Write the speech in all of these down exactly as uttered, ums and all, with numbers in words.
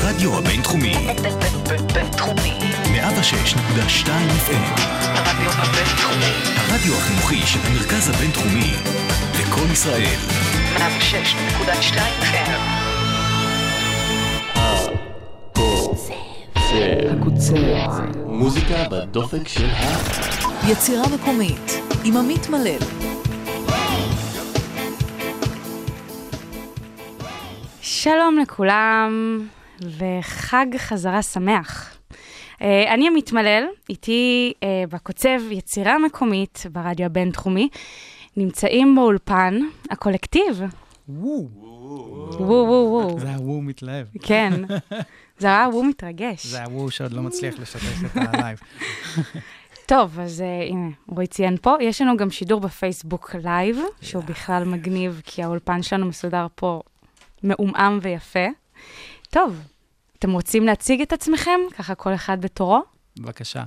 הרדיו הבינתחומי. בינתחומי. מאה ושש נקודה שתיים אף אם. הרדיו הבינתחומי. הרדיו החינוכי של המרכז הבינתחומי. לקום ישראל. מאה ושש נקודה שתיים אף אם. הקוצר. מוזיקה בדופק של ה... יצירה מקומית עם עמית מלל. שלום לכולם וחג חזרה שמח. אני עמית מלל, איתי בקוצב יצירה מקומית ברדיו הבינתחומי. נמצאים באולפן הקולקטיב. וואו. וואו וואו וואו. זה הוואו מתלהב. כן. זה היה וואו מתרגש. זה הוואו שעוד לא מצליח לשתף את הלייב. טוב, אז uh, הנה, רועי ציין פה. יש לנו גם שידור בפייסבוק לייב, שהוא בכלל מגניב, כי האולפן שלנו מסודר פה מעומעם ויפה. טוב, אתם רוצים להציג את עצמכם? ככה כל אחד בתורו? בבקשה.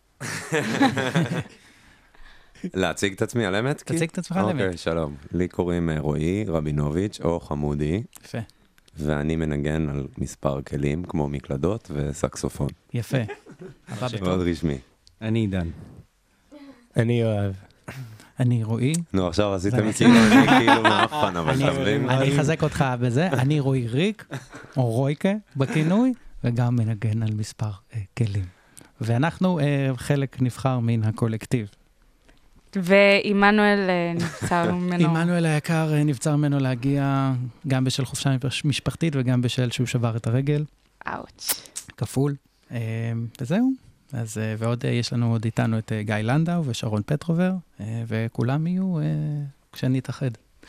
להציג את עצמי על אמת? תציג את עצמך על אמת. אוקיי, שלום. לי קוראים רועי רבינוביץ' או חמודי. יפה. ואני מנגן על מספר כלים, כמו מקלדות וסקסופון. יפה. הבא בתור. מאוד רשמי. אני עידן. אני אוהב. אני רועי. נו, עכשיו עשיתם כאילו, אני כאילו מאפן, אבל שברים. אני אחזק אותך בזה. אני רועי ריק, או רויקה בכינוי, וגם מנגן על מספר כלים. ואנחנו חלק נבחר מן הקולקטיב. ואימנואל נבצר ממנו. אימנואל היקר נבצר ממנו להגיע גם בשל חופשה משפחתית וגם בשל שהוא שבר את הרגל. אאוץ'. כפול. וזהו. אז, ועוד יש לנו עוד איתנו את גיא לנדאו ושרון פטרובר, וכולם יהיו כשנתאחד.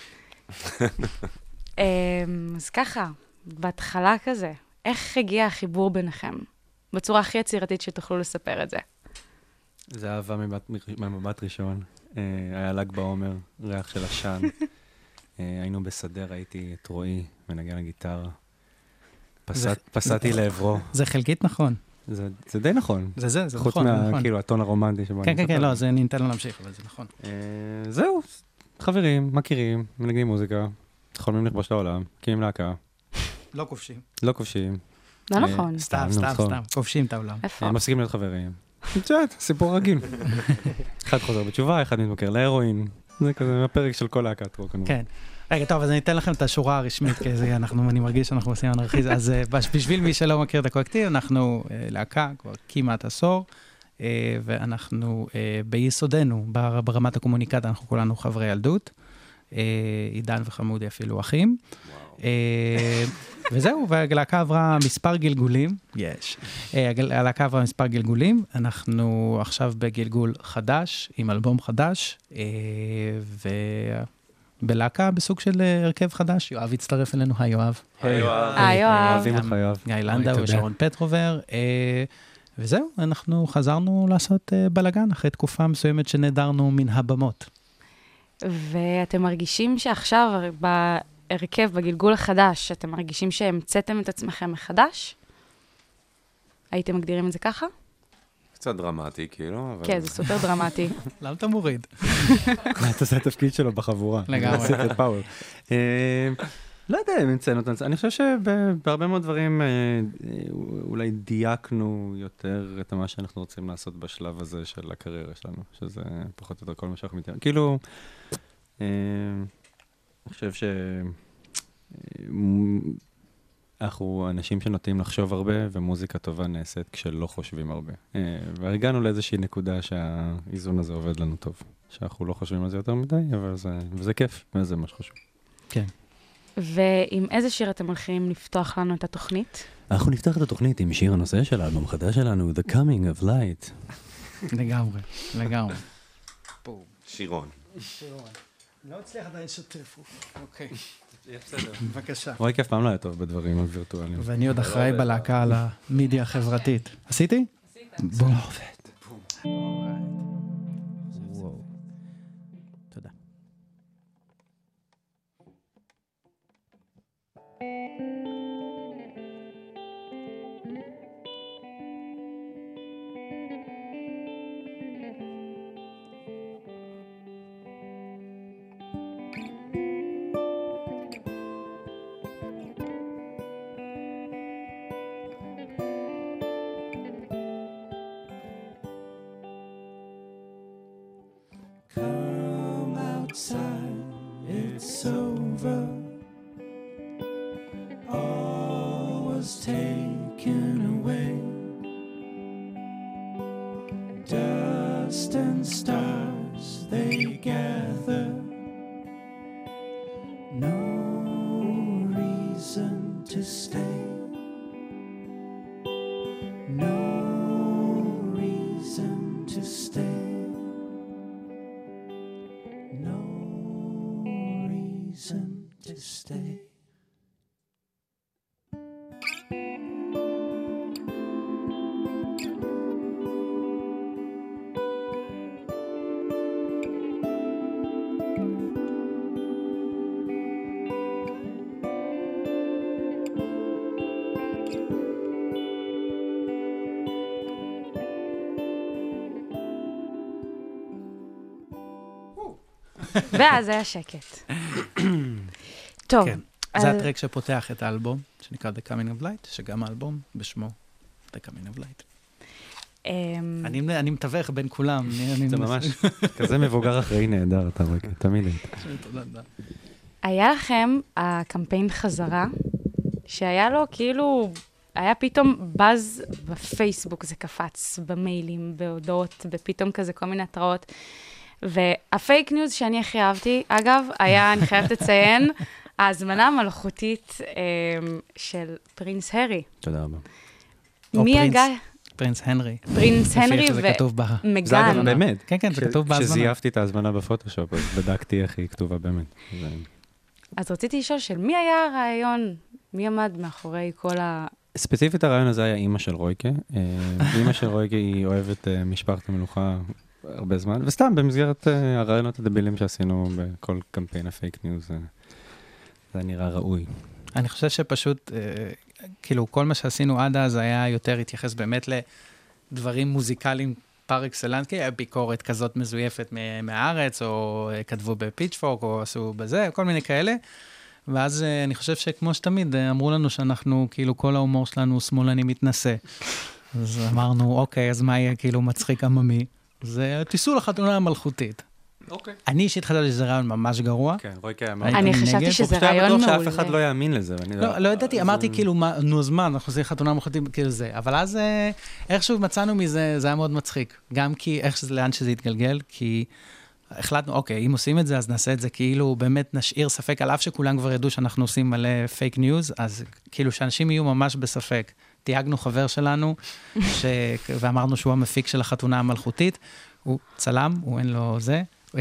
אז ככה, בהתחלה כזה, איך הגיע החיבור ביניכם? בצורה הכי יצירתית שתוכלו לספר את זה. זה אהבה ממבט ראשון. היה לג בעומר, ריח של עשן. היינו בסדר, ראיתי את רועי מנגן הגיטרה. פסעתי לעברו. זה חלקית נכון. זה, זה די נכון. זה זה, זה חוץ נכון. מה, נכון. כאילו, הטון הרומנטי שבו כן, אני כן, מספר. כן, לא, זה ניתן לו להמשיך, אבל זה נכון. אה, זהו, חברים, מכירים, מנגנים מוזיקה, חולמים לכבוש לעולם, מקימים להקה. לא כובשים. לא כובשים. לא נכון. סתם, סתם, סתם. כובשים את העולם. איפה? מפסיקים להיות חברים. קצת, סיפור רגיל. אחד חוזר בתשובה, אחד מתמכר להרואין. זה כזה הפרק של כל להקת רוק. כן. רגע, טוב, אז אני אתן לכם את השורה הרשמית, כי זה, אנחנו, אני מרגיש שאנחנו עושים אנרכיזם. אז בשביל מי שלא מכיר את הקולקטיב, אנחנו להקה כבר כמעט עשור, ואנחנו ביסודנו, ברמת הקומוניקציה, אנחנו כולנו חברי ילדות. עידן וחמודי אפילו אחים. וזהו, והלהקה עברה מספר גלגולים. יש. הלהקה עברה מספר גלגולים. אנחנו עכשיו בגלגול חדש, עם אלבום חדש, ו... בלהקה בסוג של הרכב חדש. יואב הצטרף אלינו. היי יואב. היי יואב. אוהבים אותך יואב. גיא לנדאו ושרון פטרובר. וזהו, אנחנו חזרנו לעשות בלגן אחרי תקופה מסוימת שנדרנו מן הבמות. ואתם מרגישים שעכשיו בהרכב, בגלגול החדש, אתם מרגישים שהמצאתם את עצמכם מחדש? הייתם מגדירים את זה ככה? קצת דרמטי, כאילו, אבל... כן, זה סופר דרמטי. למה אתה מוריד? אתה עושה את התפקיד שלו בחבורה. לגמרי. עשית את פאוור. לא יודע אם המצאנו את זה. אני חושב שבהרבה מאוד דברים אולי דייקנו יותר את מה שאנחנו רוצים לעשות בשלב הזה של הקריירה שלנו, שזה פחות או יותר כל מה שאנחנו מתארים. כאילו, אני חושב ש... אנחנו אנשים שנוטים לחשוב הרבה, ומוזיקה טובה נעשית כשלא חושבים הרבה. והגענו לאיזושהי נקודה שהאיזון הזה עובד לנו טוב. שאנחנו לא חושבים על זה יותר מדי, אבל זה, וזה כיף, וזה מה שחשוב. כן. ועם איזה שיר אתם הולכים לפתוח לנו את התוכנית? אנחנו נפתח את התוכנית עם שיר הנושא של האלבום החדש שלנו, The Coming of Light. לגמרי, לגמרי. שירון. שירון. לא הצליח עדיין שתרפו. אוקיי. בסדר. בבקשה. רואי כיף פעם לא היה טוב בדברים הווירטואליים. ואני עוד אחראי בלהקה על המדיה החברתית. עשיתי? עשית. בום. וואו. תודה. over. All was taken away. Dust and stars they gather. No reason to stay. No reason to stay. No reason to stay. ואז היה שקט. טוב. כן, זה הטרק שפותח את האלבום, שנקרא The Coming of Light, שגם האלבום בשמו The Coming of Light. אני מתווך בין כולם. זה ממש כזה מבוגר אחראי נהדר, אתה רואה, תמיד היית. היה לכם הקמפיין חזרה, שהיה לו כאילו, היה פתאום באז בפייסבוק, זה קפץ, במיילים, בהודעות, בפתאום כזה כל מיני התראות. והפייק ניוז שאני הכי אהבתי, אגב, היה, אני חייבת לציין, ההזמנה המלאכותית של פרינס הרי. תודה רבה. מי הגע? פרינס הנרי. פרינס הנרי ומגן. זה אגב באמת. כן, כן, זה כתוב בהזמנה. כשזייפתי את ההזמנה בפוטושופ, אז בדקתי איך היא כתובה באמת. אז רציתי לשאול של מי היה הרעיון, מי עמד מאחורי כל ה... ספציפית הרעיון הזה היה אימא של רויקה. אימא של רויקה היא אוהבת משפחת המלוכה הרבה זמן, וסתם במסגרת הרעיונות הדבילים שעשינו בכל קמפיין הפייק ניוז, זה נראה ראוי. אני חושב שפשוט, כאילו, כל מה שעשינו עד אז היה יותר התייחס באמת לדברים מוזיקליים פר אקסלנס, כי היה ביקורת כזאת מזויפת מהארץ, או כתבו בפיצ'פורק, או עשו בזה, כל מיני כאלה. ואז אני חושב שכמו שתמיד, אמרו לנו שאנחנו, כאילו, כל ההומור שלנו שמאלני מתנשא. אז אמרנו, אוקיי, אז מה יהיה כאילו מצחיק עממי? זה תיסעו לחתונה המלכותית. אוקיי. אני אישית חשבתי שזה רעיון ממש גרוע. כן, רויקה היה מאוד. אני חשבתי שזה רעיון מעולה. שאף אחד לא יאמין לזה. לא ידעתי, אמרתי כאילו, נו זמן, אנחנו עושים חתונה מלכותית, כאילו זה. אבל אז איכשהו מצאנו מזה, זה היה מאוד מצחיק. גם כי איך שזה, לאן שזה התגלגל, כי החלטנו, אוקיי, אם עושים את זה, אז נעשה את זה כאילו, באמת נשאיר ספק, על אף שכולם כבר ידעו שאנחנו עושים מלא פייק ניוז, אז כאילו שאנשים יהיו ממש בספק. תייגנו חבר שלנו, ש... ואמרנו שהוא המפיק של החתונה המלכותית, הוא צלם, הוא אין לו זה,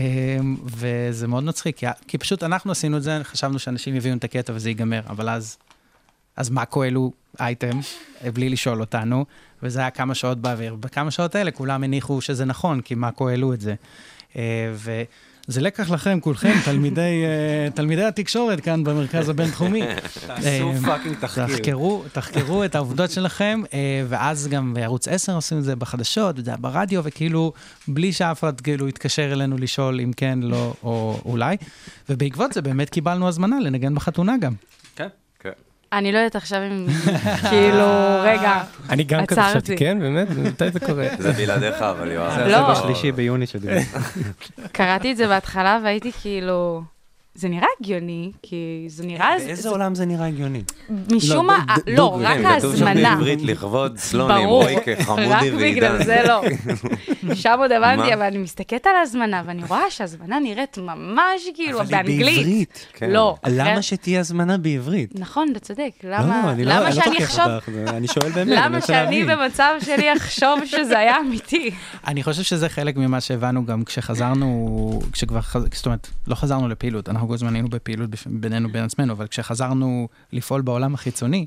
וזה מאוד מצחיק, כי, כי פשוט אנחנו עשינו את זה, חשבנו שאנשים יביאו את הקטע וזה ייגמר, אבל אז, אז מה כואלו אייטם, בלי לשאול אותנו, וזה היה כמה שעות באוויר, בכמה שעות האלה כולם הניחו שזה נכון, כי מה כואלו את זה. ו... זה לקח לכם, כולכם, תלמידי, תלמידי התקשורת כאן במרכז הבינתחומי. תעשו פאקינג תחקיר. תחקרו, תחקרו את העובדות שלכם, ואז גם בערוץ עשר עושים את זה בחדשות, וזה ברדיו, וכאילו, בלי שאף אחד כאילו יתקשר אלינו לשאול אם כן, לא, או אולי. ובעקבות זה באמת קיבלנו הזמנה לנגן בחתונה גם. כן, כן. אני לא יודעת עכשיו אם, כאילו, רגע, אני גם כזה חשבתי, כן, באמת? מתי זה קורה? זה בלעדיך, אבל יואב. זה בשלישי ביוני שדיבר. קראתי את זה בהתחלה והייתי כאילו, זה נראה הגיוני, כי זה נראה... באיזה עולם זה נראה הגיוני? משום מה, לא, רק ההזמנה. כתוב שם בעברית לכבוד סלונים, רויקה, חמודי ועידן. רק בגלל זה לא. שם עוד הבנתי, אבל אני מסתכלת על ההזמנה, ואני רואה שההזמנה נראית ממש כאילו באנגלית. לא. למה שתהיה הזמנה בעברית? נכון, אתה צודק. לא, אני לא תוקף אותך, אני שואל באמת. למה שאני במצב שלי אחשוב שזה היה אמיתי? אני חושב שזה חלק ממה שהבנו גם כשחזרנו, כשכבר, זאת אומרת, לא חזרנו לפעילות, אנחנו כל הזמן היינו בפעילות בינינו בין עצמנו, אבל כשחזרנו לפעול בעולם החיצוני,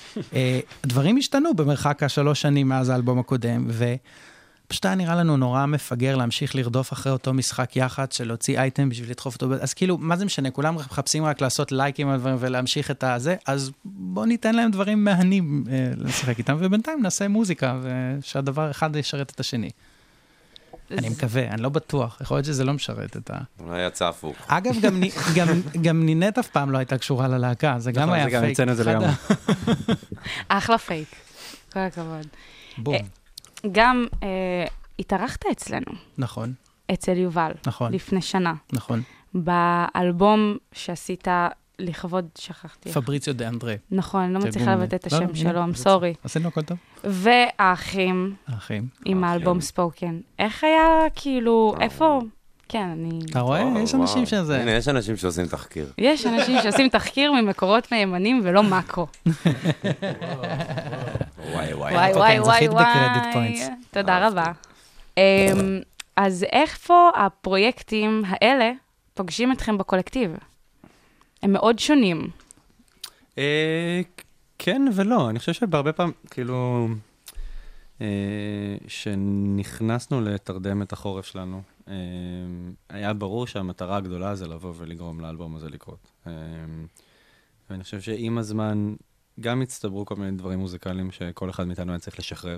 דברים השתנו במרחק השלוש שנים מאז האלבום הקודם, ופשוט היה נראה לנו נורא מפגר להמשיך לרדוף אחרי אותו משחק יחד, של להוציא אייטם בשביל לדחוף אותו, אז כאילו, מה זה משנה? כולם מחפשים רק לעשות לייקים על דברים ולהמשיך את הזה, אז בואו ניתן להם דברים מהנים לשחק איתם, ובינתיים נעשה מוזיקה, ושהדבר אחד ישרת את השני. אני מקווה, אני לא בטוח, יכול להיות שזה לא משרת את ה... אולי יצא הפוך. אגב, גם נינט אף פעם לא הייתה קשורה ללהקה, זה גם היה פייק. זה גם יצאנו את זה לגמרי. אחלה פייק, כל הכבוד. בום. גם התארחת אצלנו. נכון. אצל יובל. נכון. לפני שנה. נכון. באלבום שעשית לכבוד, שכחתי. פבריציו דה אנדרה. נכון, לא מצליחה לבטא את השם שלו, סורי. עשינו הכל טוב. והאחים. האחים. עם האלבום ספוקן. איך היה, כאילו, איפה? כן, אני... אתה רואה? יש אנשים שזה... הנה, יש אנשים שעושים תחקיר. יש אנשים שעושים תחקיר ממקורות מהימנים ולא מקרו. וואי, וואי. וואי, וואי, וואי, וואי. תודה רבה. אז איפה הפרויקטים האלה פוגשים אתכם בקולקטיב? הם מאוד שונים. כן ולא, אני חושב שבהרבה פעם, כאילו, שנכנסנו לתרדם את החורף שלנו, היה ברור שהמטרה הגדולה זה לבוא ולגרום לאלבום הזה לקרות. ואני חושב שעם הזמן גם הצטברו כל מיני דברים מוזיקליים שכל אחד מאיתנו היה צריך לשחרר.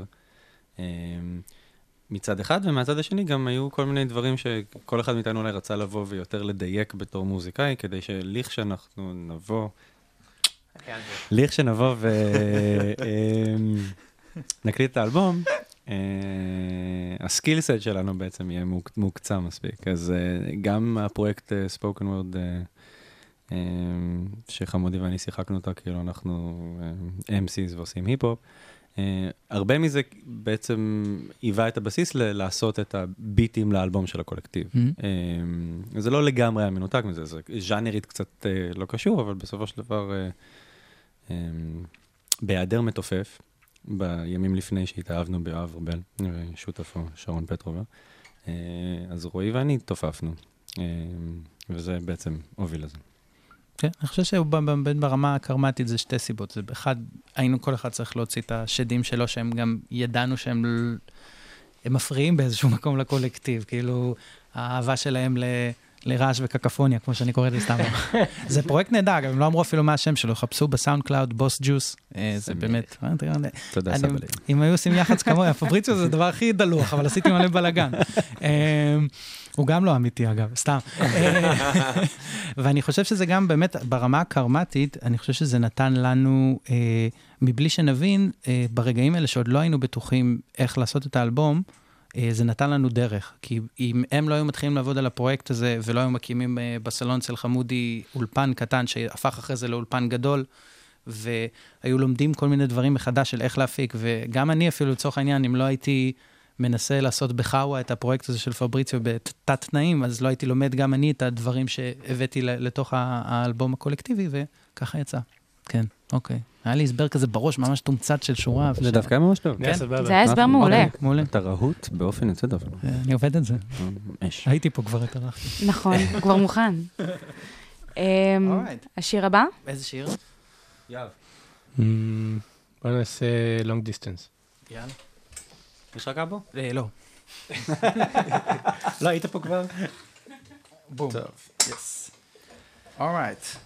מצד אחד, ומהצד השני גם היו כל מיני דברים שכל אחד מאיתנו אולי רצה לבוא ויותר לדייק בתור מוזיקאי, כדי שליך שאנחנו נבוא, ליך שנבוא ונקליט את האלבום, הסקילסט שלנו בעצם יהיה מוקצה מספיק. אז גם הפרויקט ספוקן וורד, שחמודי ואני שיחקנו אותה, כאילו אנחנו אם סיז ועושים היפ-הופ, Uh, הרבה מזה בעצם היווה את הבסיס ל- לעשות את הביטים לאלבום של הקולקטיב. Mm-hmm. Uh, זה לא לגמרי היה מנותק מזה, זה ז'אנרית קצת uh, לא קשור, אבל בסופו של דבר, uh, um, בהיעדר מתופף, בימים לפני שהתאהבנו באב ארבל, שותפו שרון פטרובר, uh, אז רועי ואני תופפנו, uh, וזה בעצם הוביל לזה. כן, אני חושב שבין ברמה הקרמטית זה שתי סיבות. זה באחד, היינו כל אחד צריך להוציא את השדים שלו, שהם גם ידענו שהם הם מפריעים באיזשהו מקום לקולקטיב, כאילו האהבה שלהם ל, לרעש וקקפוניה, כמו שאני קורא לסתם. זה פרויקט נהדר, הם לא אמרו אפילו מה השם שלו, חפשו בסאונד קלאוד, בוס ג'וס, זה באמת. תודה סבא לי. אם היו עושים יח"צ כמוה, הפבריציו זה הדבר הכי דלוח, אבל עשיתי מלא בלגן. הוא גם לא אמיתי, אגב, סתם. ואני חושב שזה גם באמת, ברמה הקרמטית, אני חושב שזה נתן לנו, מבלי שנבין, ברגעים האלה שעוד לא היינו בטוחים איך לעשות את האלבום, זה נתן לנו דרך. כי אם הם לא היו מתחילים לעבוד על הפרויקט הזה, ולא היו מקימים בסלון אצל חמודי אולפן קטן, שהפך אחרי זה לאולפן גדול, והיו לומדים כל מיני דברים מחדש של איך להפיק, וגם אני אפילו לצורך העניין, אם לא הייתי מנסה לעשות בחאווה את הפרויקט הזה של פבריציו בתת תנאים, אז לא הייתי לומד גם אני את הדברים שהבאתי לתוך האלבום הקולקטיבי, וככה יצא. כן, אוקיי. היה לי הסבר כזה בראש, ממש תומצת של שורה. זה דווקא ממש טוב. זה היה הסבר מעולה. אתה רהוט באופן יוצא דבר. אני עובד את זה. הייתי פה כבר את הרחתי. נכון, כבר מוכן. השיר הבא? איזה שיר? יאב. בוא נעשה long distance. יאללה. יש רק אבו? לא. לא, היית פה כבר? בום. טוב. Yes. All right.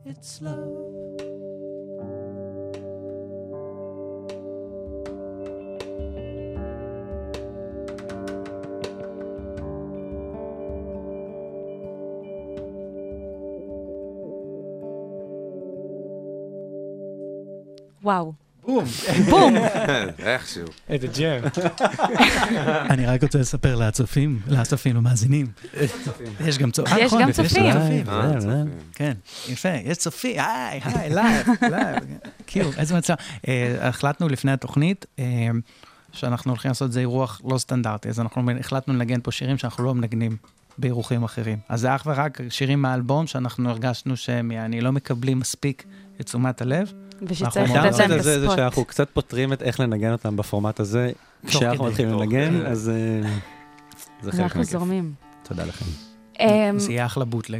It's love. וואו. בום. בום. איכשהו. איזה ג'ם. אני רק רוצה לספר לצופים, לצופים ומאזינים. יש גם צופים. יש גם צופים. כן, יפה, יש צופים, היי, היי, לייב, לייב. כאילו, איזה מצב. החלטנו לפני התוכנית, שאנחנו הולכים לעשות זה אירוח לא סטנדרטי, אז אנחנו החלטנו לנגן פה שירים שאנחנו לא מנגנים באירוחים אחרים. אז זה אך ורק שירים מהאלבום שאנחנו הרגשנו שהם יעני לא מקבלים מספיק את תשומת הלב. ושצריך לתת להם את הספוט. זה שאנחנו קצת פותרים את איך לנגן אותם בפורמט הזה, כשאנחנו מתחילים לנגן, אז זה חלק אנחנו זורמים. תודה לכם. זה יהיה אחלה בוטלג.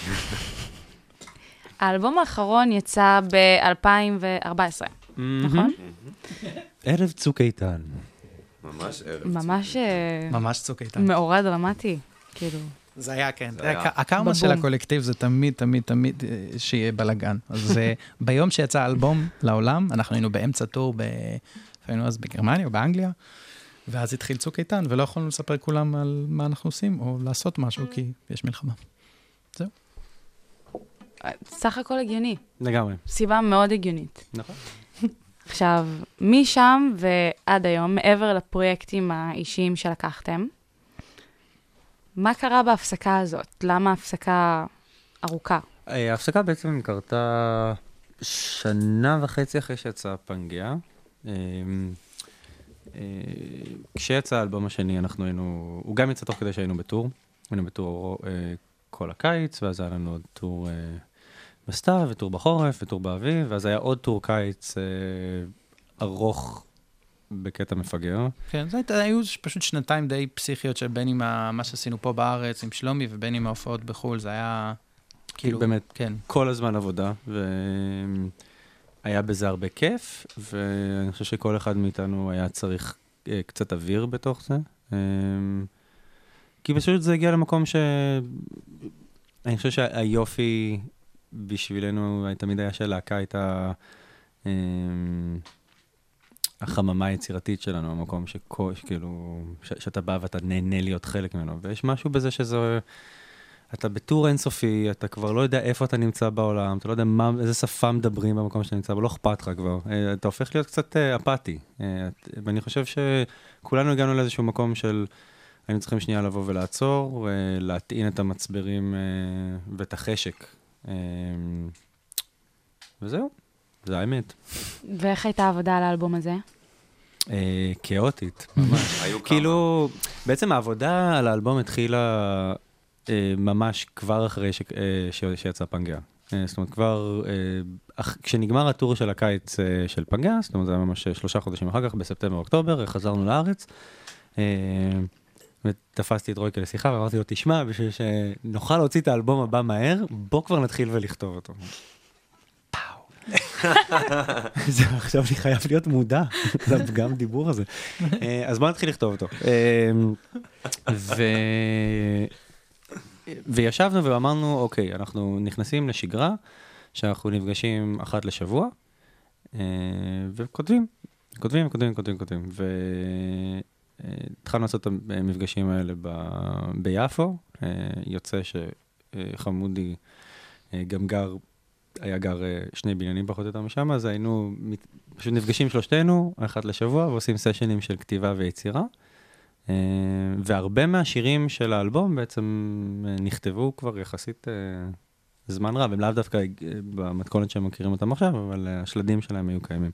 האלבום האחרון יצא ב-אלפיים וארבע עשרה, נכון? ערב צוק איתן. ממש ערב. ממש... ממש צוק איתן. מאורע דרמטי, כאילו. זה היה, כן. הקרמה של הקולקטיב זה תמיד, תמיד, תמיד שיהיה בלגן. אז ביום שיצא האלבום לעולם, אנחנו היינו באמצע טור, היינו אז בגרמניה או באנגליה, ואז התחיל צוק איתן, ולא יכולנו לספר כולם על מה אנחנו עושים, או לעשות משהו, כי יש מלחמה. זהו. סך הכל הגיוני. לגמרי. סיבה מאוד הגיונית. נכון. עכשיו, משם ועד היום, מעבר לפרויקטים האישיים שלקחתם, מה קרה בהפסקה הזאת? למה הפסקה ארוכה? ההפסקה בעצם קרתה שנה וחצי אחרי שיצא פנגיה. כשיצא האלבום השני, אנחנו היינו, הוא גם יצא תוך כדי שהיינו בטור. היינו בטור כל הקיץ, ואז היה לנו עוד טור בסתיו, וטור בחורף, וטור באביב, ואז היה עוד טור קיץ ארוך בקטע מפגר. כן, זה היו פשוט שנתיים די פסיכיות שבין עם מה שעשינו פה בארץ, עם שלומי, ובין עם ההופעות בחול, זה היה כאילו... באמת, כן. כל הזמן עבודה, והיה בזה הרבה כיף, ואני חושב שכל אחד מאיתנו היה צריך קצת אוויר בתוך זה. כי פשוט זה הגיע למקום ש... אני חושב שהיופי בשבילנו תמיד היה שהלהקה הייתה... החממה היצירתית שלנו, המקום שכל, שכאילו, ש, שאתה בא ואתה נהנה להיות חלק ממנו, ויש משהו בזה שזה, אתה בטור אינסופי, אתה כבר לא יודע איפה אתה נמצא בעולם, אתה לא יודע מה, איזה שפה מדברים במקום שאתה נמצא, אבל לא אכפת לך כבר, אתה הופך להיות קצת אפאתי, ואני חושב שכולנו הגענו לאיזשהו מקום של, היינו צריכים שנייה לבוא ולעצור, להטעין את המצברים ואת החשק, וזהו. זה האמת. ואיך הייתה העבודה על האלבום הזה? כאוטית, ממש. כאילו, בעצם העבודה על האלבום התחילה ממש כבר אחרי שיצא פנגיה. זאת אומרת, כבר, כשנגמר הטור של הקיץ של פנגיה, זאת אומרת, זה היה ממש שלושה חודשים אחר כך, בספטמבר-אוקטובר, חזרנו לארץ, ותפסתי את רויקה לשיחה, ואמרתי לו, תשמע, בשביל שנוכל להוציא את האלבום הבא מהר, בוא כבר נתחיל ולכתוב אותו. זה עכשיו אני חייב להיות מודע לפגם דיבור הזה. אז בוא נתחיל לכתוב אותו. וישבנו ואמרנו, אוקיי, אנחנו נכנסים לשגרה, שאנחנו נפגשים אחת לשבוע, וכותבים, כותבים, כותבים, כותבים, כותבים. והתחלנו לעשות את המפגשים האלה ביפו, יוצא שחמודי גם גר, היה גר שני בניינים פחות או יותר משם, אז היינו פשוט נפגשים שלושתנו, אחת לשבוע, ועושים סשנים של כתיבה ויצירה. והרבה מהשירים של האלבום בעצם נכתבו כבר יחסית זמן רב, הם לאו דווקא במתכונת שהם מכירים אותם עכשיו, אבל השלדים שלהם היו קיימים.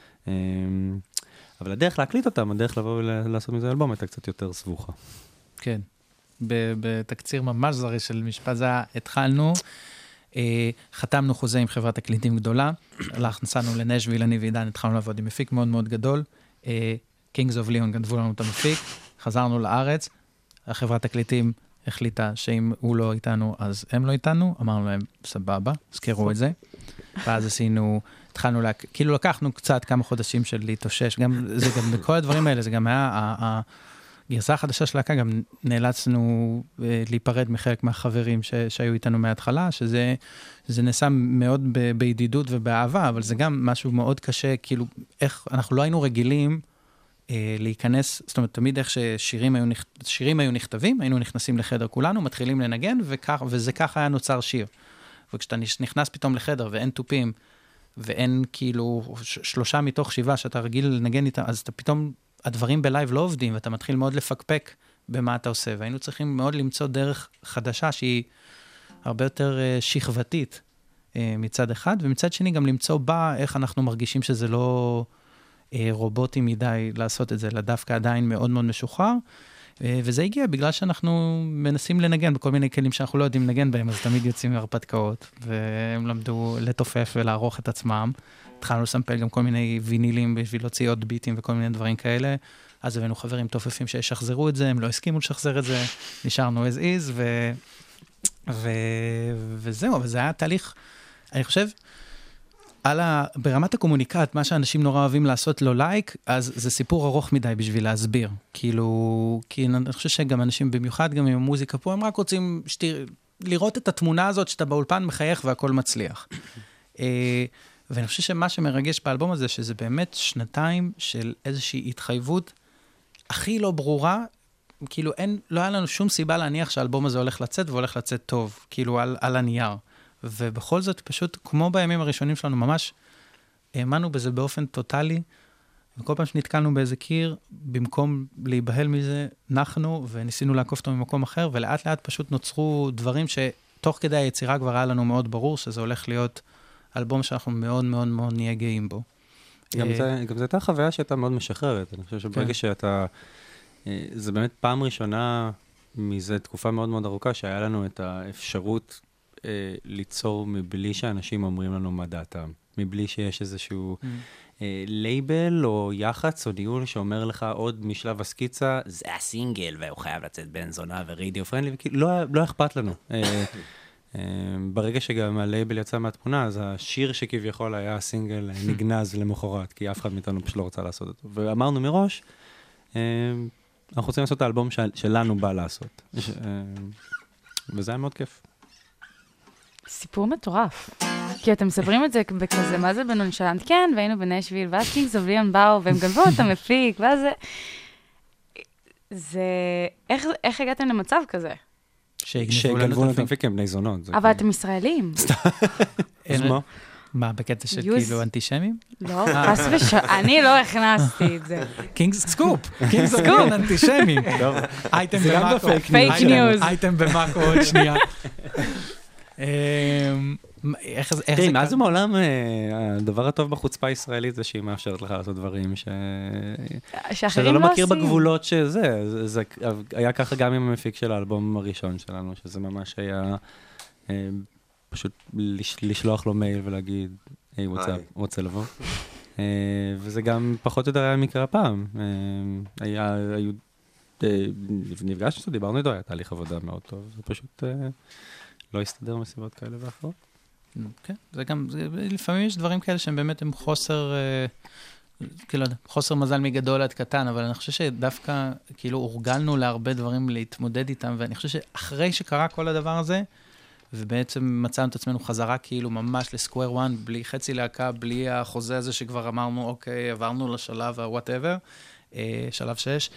אבל הדרך להקליט אותם, הדרך לבוא ולעשות מזה אלבום, הייתה קצת יותר סבוכה. כן, בתקציר ממש זרי של משפט זה, התחלנו, חתמנו חוזה עם חברת תקליטים גדולה, נסענו לנשוויל, אני ועידן, התחלנו לעבוד עם מפיק מאוד מאוד גדול, Kings of Leon גנבו לנו את המפיק, חזרנו לארץ, החברת תקליטים החליטה שאם הוא לא איתנו, אז הם לא איתנו, אמרנו להם, סבבה, זכרו את זה, ואז עשינו, התחלנו, לה, כאילו לקחנו קצת כמה חודשים של להתאושש, גם, זה גם בכל הדברים האלה, זה גם היה, ה, ה, בגרסה החדשה של להקה גם נאלצנו להיפרד מחלק מהחברים ש, שהיו איתנו מההתחלה, שזה זה נעשה מאוד ב, בידידות ובאהבה, אבל זה גם משהו מאוד קשה, כאילו, איך, אנחנו לא היינו רגילים אה, להיכנס, זאת אומרת, תמיד איך ששירים היו, נכ, שירים היו נכתבים, היינו נכנסים לחדר כולנו, מתחילים לנגן, וכך, וזה ככה היה נוצר שיר. וכשאתה נכנס פתאום לחדר ואין טופים, ואין כאילו שלושה מתוך שבעה שאתה רגיל לנגן איתם, אז אתה פתאום, הדברים בלייב לא עובדים, ואתה מתחיל מאוד לפקפק במה אתה עושה, והיינו צריכים מאוד למצוא דרך חדשה, שהיא הרבה יותר uh, שכבתית uh, מצד אחד, ומצד שני גם למצוא בה איך אנחנו מרגישים שזה לא uh, רובוטי מדי לעשות את זה, אלא דווקא עדיין מאוד מאוד משוחרר, uh, וזה הגיע בגלל שאנחנו מנסים לנגן בכל מיני כלים שאנחנו לא יודעים לנגן בהם, אז תמיד יוצאים מהרפתקאות, והם למדו לתופף ולערוך את עצמם, התחלנו לסמפל גם כל מיני וינילים בשביל להוציא עוד ביטים וכל מיני דברים כאלה, אז הבאנו חברים תופפים שישחזרו את זה, הם לא הסכימו לשחזר את זה, נשארנו as is, ו... ו... וזהו, אבל זה היה תהליך, אני חושב, על ה... ברמת הקומוניקט, מה שאנשים נורא אוהבים לעשות לו לייק, אז זה סיפור ארוך מדי בשביל להסביר, כאילו, כי אני חושב שגם אנשים במיוחד, גם עם המוזיקה פה, הם רק רוצים שתיר... לראות את התמונה הזאת שאתה באולפן מחייך והכל מצליח. ואני חושב שמה שמרגש באלבום הזה, שזה באמת שנתיים של איזושהי התחייבות הכי לא ברורה, כאילו אין, לא היה לנו שום סיבה להניח שהאלבום הזה הולך לצאת, והולך לצאת טוב, כאילו על, על הנייר. ובכל זאת, פשוט, כמו בימים הראשונים שלנו, ממש האמנו בזה באופן טוטלי, וכל פעם שנתקלנו באיזה קיר, במקום להיבהל מזה, נחנו, וניסינו לעקוף אותו ממקום אחר, ולאט לאט פשוט נוצרו דברים שתוך כדי היצירה כבר היה לנו מאוד ברור, שזה הולך להיות אלבום שאנחנו מאוד מאוד מאוד נהיה גאים בו. גם זה, גם זה הייתה חוויה שהייתה מאוד משחררת. אני חושב שברגע שאתה, זה באמת פעם ראשונה מזה תקופה מאוד מאוד ארוכה, שהיה לנו את האפשרות ליצור מבלי שאנשים אומרים לנו מה דעתם. מבלי שיש איזשהו לייבל או יחץ או ניהול שאומר לך עוד משלב הסקיצה, זה הסינגל והוא חייב לצאת בן זונה ורדיו פרנדלי, לא אכפת לנו. ברגע שגם הלייבל יצא מהתמונה, אז השיר שכביכול היה הסינגל נגנז למחרת, כי אף אחד מאיתנו פשוט לא רוצה לעשות אותו. ואמרנו מראש, אנחנו רוצים לעשות את האלבום שלנו בא לעשות. וזה היה מאוד כיף. סיפור מטורף. כי אתם מספרים את זה בכזה, מה זה בנונשלנט? כן, והיינו בנשוויל, ואז קינגס אוף ליאון באו, והם גנבו אותם מפיק, ואז זה... זה... איך, איך הגעתם למצב כזה? שגנבו לנו את המפיק הם בני זונות. אבל אתם ישראלים. אז מה? מה, בקטע של כאילו אנטישמים? לא, חס וש... אני לא הכנסתי את זה. קינגס סקופ, קינגס אוף ליאון אנטישמים. אייטם במאקו. פייק ניוז. אייטם במאקו עוד שנייה. תראי, מאז ומעולם הדבר הטוב בחוצפה הישראלית זה שהיא מאפשרת לך לעשות דברים שאתה לא מכיר בגבולות שזה. זה היה ככה גם עם המפיק של האלבום הראשון שלנו, שזה ממש היה פשוט לשלוח לו מייל ולהגיד, היי, רוצה לבוא? וזה גם פחות או יותר היה מקרה הפעם. היו, נפגשנו, דיברנו איתו, היה תהליך עבודה מאוד טוב, זה פשוט לא הסתדר מסיבות כאלה ואחרות. כן, זה גם, לפעמים יש דברים כאלה שהם באמת הם חוסר, כאילו, חוסר מזל מגדול עד קטן, אבל אני חושב שדווקא, כאילו, הורגלנו להרבה דברים להתמודד איתם, ואני חושב שאחרי שקרה כל הדבר הזה, ובעצם מצאנו את עצמנו חזרה כאילו ממש לסקוואר וואן, בלי חצי להקה, בלי החוזה הזה שכבר אמרנו, אוקיי, עברנו לשלב ה-whatever, שלב שש,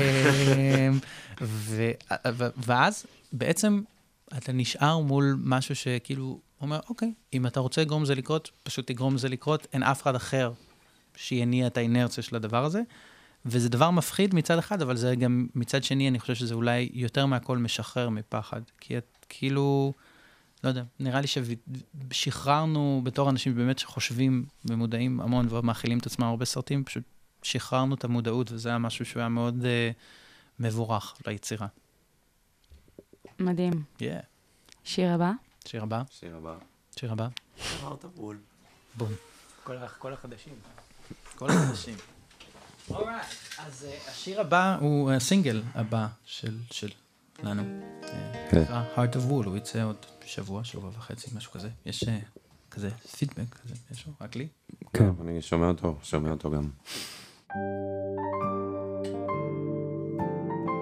ואז בעצם אתה נשאר מול משהו שכאילו אומר, אוקיי, אם אתה רוצה לגרום זה לקרות, פשוט תגרום זה לקרות, אין אף אחד אחר שיניע את האינרציה של הדבר הזה, וזה דבר מפחיד מצד אחד, אבל זה גם מצד שני, אני חושב שזה אולי יותר מהכל משחרר מפחד, כי את כאילו, לא יודע, נראה לי ששחררנו בתור אנשים באמת שחושבים ומודעים המון ומאכילים את עצמם הרבה סרטים, פשוט שחררנו את המודעות, וזה היה משהו שהוא היה מאוד uh, מבורך ליצירה. מדהים. Yeah. שיר הבא? שיר הבא. שיר הבא. שיר הבא. אמרת בול. בום. כל החדשים. כל החדשים. אורייט. אז השיר הבא הוא הסינגל הבא של לנו. Heart of Wool, הוא יצא עוד שבוע, שבוע וחצי, משהו כזה. יש כזה פידבק כזה, יש לו, רק לי? כן, אני שומע אותו, שומע אותו גם.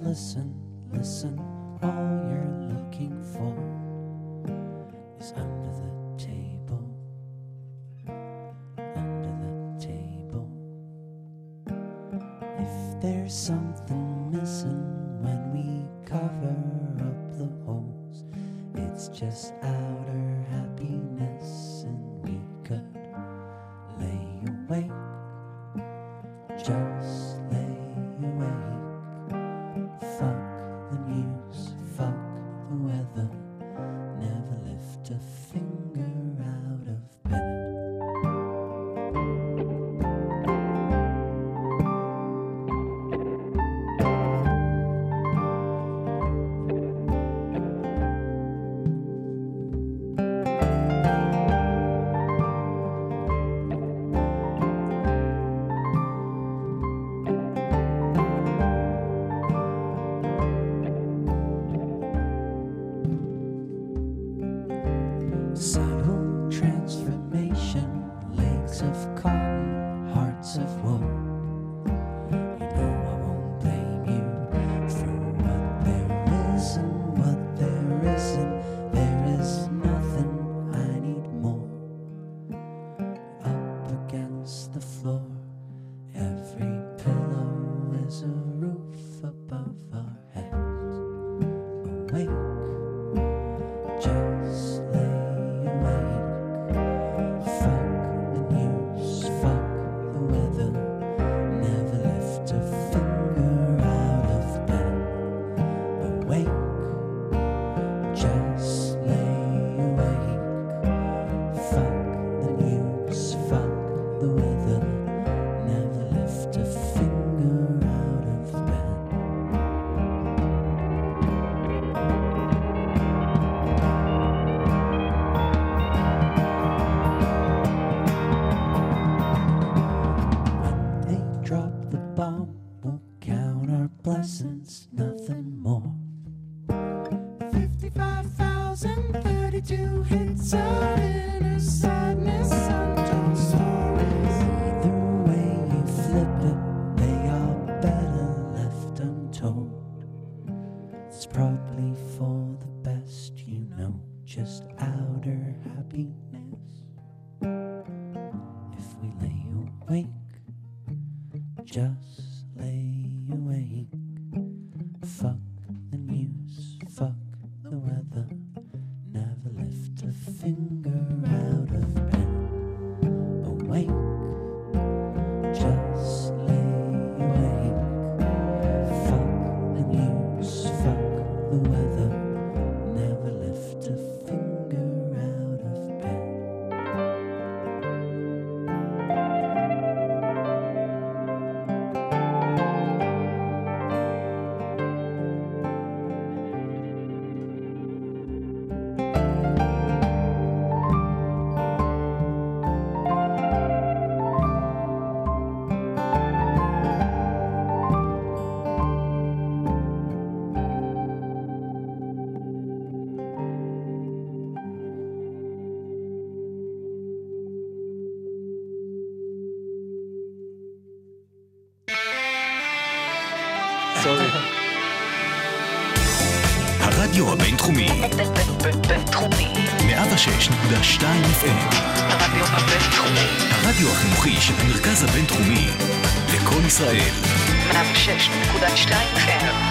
listen, listen. All you're looking for is under the table, under the table. If there's something missing when we cover up the holes, it's just outer happiness, and we could lay awake, just lay awake. Fuck the news, fuck the weather, never lift a finger out of bed. Subtle transformation, legs of cotton, hearts of wool. You know I won't blame you for what there is and what there isn't. There is nothing I need more. Up against the floor, every pillow is a roof above our heads. Awake, just lay awake. Fuck the news, fuck the weather, never lift a finger out of bed. Awake, just lay awake. Fuck the news, fuck the weather, never lift a finger out of bed. When they drop the bomb, we'll count our blessings, nothing more. fifty-five thousand thirty-two hits of inner sadness, untold stories. Either way you flip it, they are better left untold. It's probably for the best, you know, just outer happiness. If we lay awake, just lay awake. Fuck the news, fuck the weather, never lift a finger out of bed. Awake, just lay awake. Fuck the news, fuck the weather, never lift a finger out of bed. הרדיו הבינתחומי, בינתחומי. מאה ושש נקודה שתיים אף אם. הרדיו הבינתחומי. הרדיו החינוכי של המרכז הבינתחומי, לקול ישראל. מאה ושש נקודה שתיים אף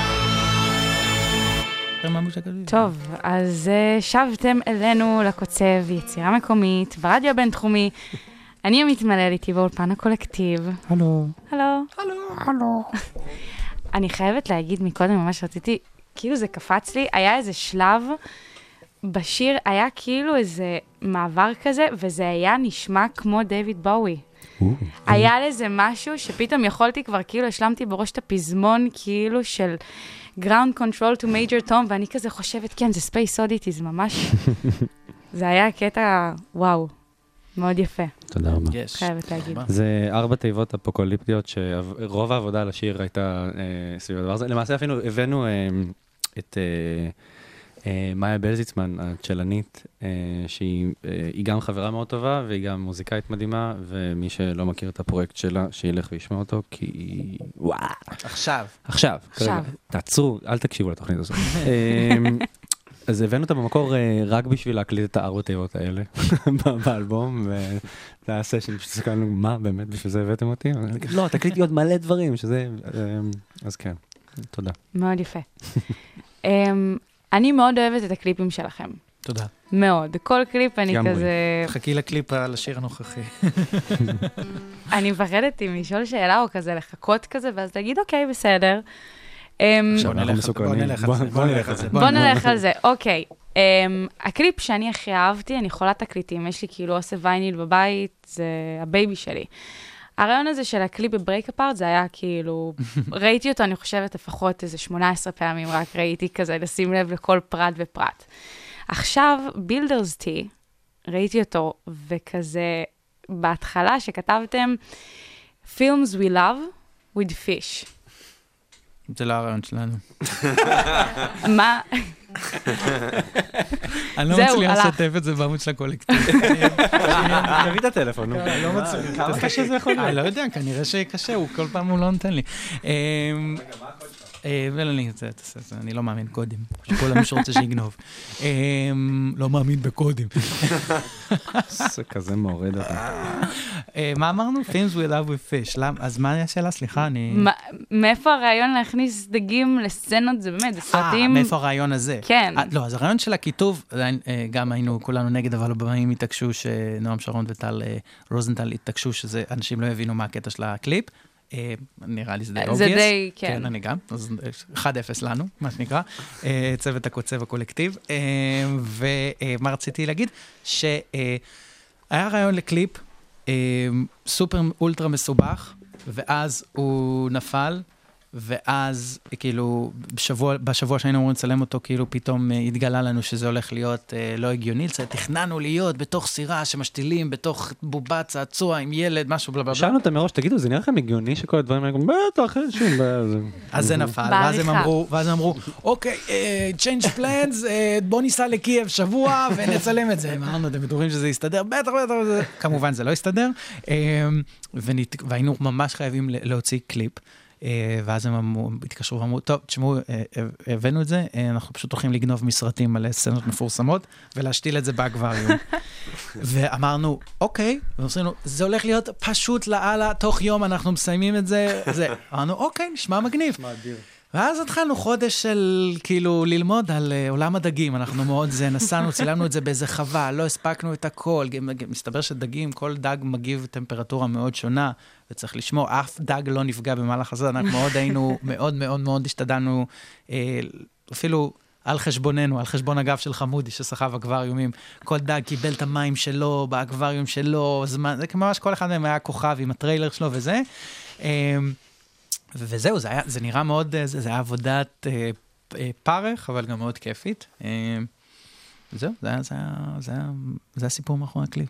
אם. טוב, אז uh, שבתם אלינו לקוצב יצירה מקומית ברדיו הבינתחומי. אני המתמלל איתי באולפן הקולקטיב. הלו. הלו. הלו. הלו. אני חייבת להגיד מקודם, ממש רציתי, כאילו זה קפץ לי, היה איזה שלב בשיר, היה כאילו איזה מעבר כזה, וזה היה נשמע כמו דיוויד בואוי. היה לזה משהו שפתאום יכולתי כבר, כאילו השלמתי בראש את הפזמון, כאילו של Ground Control to Major Tom, ואני כזה חושבת, כן, זה Space Oddity, זה ממש, זה היה קטע, וואו, מאוד יפה. תודה רבה. חייבת להגיד. זה ארבע תיבות אפוקוליפטיות, שרוב העבודה על השיר הייתה סביב הדבר הזה. למעשה אפילו הבאנו את אה, מאיה בלזיצמן, הצ'לנית, אה, שהיא אה, היא גם חברה מאוד טובה, והיא גם מוזיקאית מדהימה, ומי שלא מכיר את הפרויקט שלה, שילך וישמע אותו, כי היא... וואו. עכשיו. עכשיו. עכשיו. כרגע. תעצרו, אל תקשיבו לתוכנית הזאת. אה, אז הבאנו אותה במקור אה, רק בשביל להקליט את הארבע תיבות האלה באלבום, וזה היה סשן שסתכלנו, מה באמת בשביל זה הבאתם אותי? לא, תקליטי עוד מלא דברים, שזה... אה, אז כן, תודה. מאוד יפה. אמ, אני מאוד אוהבת את הקליפים שלכם. תודה. מאוד. כל קליפ אני גם כזה... חכי לקליפ על השיר הנוכחי. אני מפחדת אם לשאול שאלה או כזה, לחכות כזה, ואז להגיד, אוקיי, בסדר. אמ, עכשיו אנחנו מסוכנים. בוא נלך על זה. בוא נלך על זה, אוקיי. Um, הקליפ שאני הכי אהבתי, אני חולת תקליטים, יש לי כאילו אוסף וייניל בבית, זה הבייבי שלי. הרעיון הזה של הקליפ בברייק אפארט, זה היה כאילו, ראיתי אותו, אני חושבת, לפחות איזה שמונה עשרה פעמים, רק ראיתי כזה, לשים לב לכל פרט ופרט. עכשיו, בילדרס טי, ראיתי אותו, וכזה, בהתחלה שכתבתם, Films we love with fish. זה לא הרעיון שלנו. מה? אני לא מצליח לשתף את זה בעמוד של הקולקטיב. תביא את הטלפון. לא מצליח. כמה קשה זה יכול להיות? אני לא יודע, כנראה שקשה, כל פעם הוא לא נותן לי. אני לא מאמין קודים. שכל מי שרוצה שיגנוב. לא מאמין בקודים. זה כזה מורד אותה. מה אמרנו? Films we love with fish. אז מה השאלה? סליחה, אני... מאיפה הרעיון להכניס דגים לסצנות? זה באמת, זה סרטים... מאיפה הרעיון הזה? כן. לא, אז הרעיון של הכיתוב, גם היינו כולנו נגד, אבל הבמאים התעקשו שנועם שרון וטל רוזנטל התעקשו שזה, אנשים לא הבינו מה הקטע של הקליפ. נראה לי זה די obvious. זה די, כן. כן, אני גם. אז אחד אפס לנו, מה שנקרא. צוות הקוצב הקולקטיב. ומה רציתי להגיד? שהיה רעיון לקליפ סופר אולטרה מסובך, ואז הוא נפל, ואז כאילו בשבוע, בשבוע שהיינו אמורים לצלם אותו, כאילו פתאום התגלה לנו שזה הולך להיות אה, לא הגיוני, תכננו להיות בתוך סירה שמשתילים, בתוך בובה צעצוע עם ילד, משהו בלה בלה בלה. שאלנו אותם מראש, תגידו, זה נראה לכם הגיוני שכל הדברים האלה, בטח, אין שום בעיה. אז זה נפל, ואז הם אמרו, ואז הם אמרו, אוקיי, change plans, בוא ניסע לקייב שבוע ונצלם את זה. אמרנו, אתם בטוחים שזה יסתדר? בטח, בטח, כמובן זה לא יסתדר, והיינו ממש חייבים להוציא קליפ. ואז הם התקשרו ואמרו, טוב, תשמעו, הבאנו את זה, אנחנו פשוט הולכים לגנוב מסרטים על סצנות מפורסמות, ולהשתיל את זה באקווריום. ואמרנו, אוקיי, ועשינו, זה הולך להיות פשוט לאללה, תוך יום אנחנו מסיימים את זה, אמרנו, אוקיי, נשמע מגניב. ואז התחלנו חודש של, כאילו, ללמוד על uh, עולם הדגים. אנחנו מאוד זה, נסענו, צילמנו את זה באיזה חווה, לא הספקנו את הכל. מסתבר שדגים, כל דג מגיב טמפרטורה מאוד שונה, וצריך לשמור, אף דג לא נפגע במהלך הזה. אנחנו מאוד היינו, מאוד מאוד מאוד השתדלנו, אה, אפילו על חשבוננו, על חשבון הגב של חמודי, שסחב אקווריומים. כל דג קיבל את המים שלו, באקווריום שלו, זמן, זה ממש כל אחד מהם היה כוכב עם הטריילר שלו וזה. אה, וזהו, זה, היה, זה נראה מאוד, זה, זה היה עבודת אה, אה, פרח, אבל גם מאוד כיפית. אה, וזהו, זה היה, זה היה, זה היה, זה היה סיפור מאחורי הקליפ.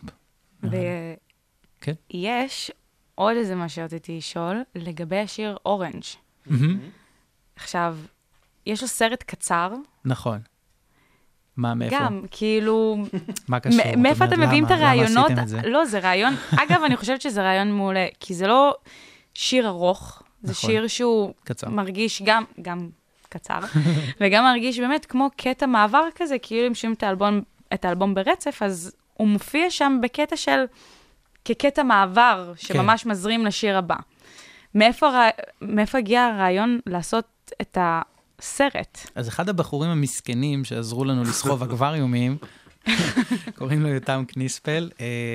ויש כן? עוד איזה מה שרציתי לשאול, לגבי השיר אורנג'. Mm-hmm. עכשיו, יש לו סרט קצר. נכון. מה, מאיפה? גם, כאילו... מה קשור? מאיפה אתם מביאים את הרעיונות? למה עשיתם את זה? לא, זה רעיון... אגב, אני חושבת שזה רעיון מעולה, כי זה לא שיר ארוך, זה נכון. שיר שהוא קצר. מרגיש גם, גם קצר, וגם מרגיש באמת כמו קטע מעבר כזה, כאילו אם שומעים את האלבום, את האלבום ברצף, אז הוא מופיע שם בקטע של, כקטע מעבר, שממש כן. מזרים לשיר הבא. מאיפה, מאיפה הגיע הרעיון לעשות את הסרט? אז אחד הבחורים המסכנים שעזרו לנו לסחוב אקווריומים, קוראים לו יותם קניספל,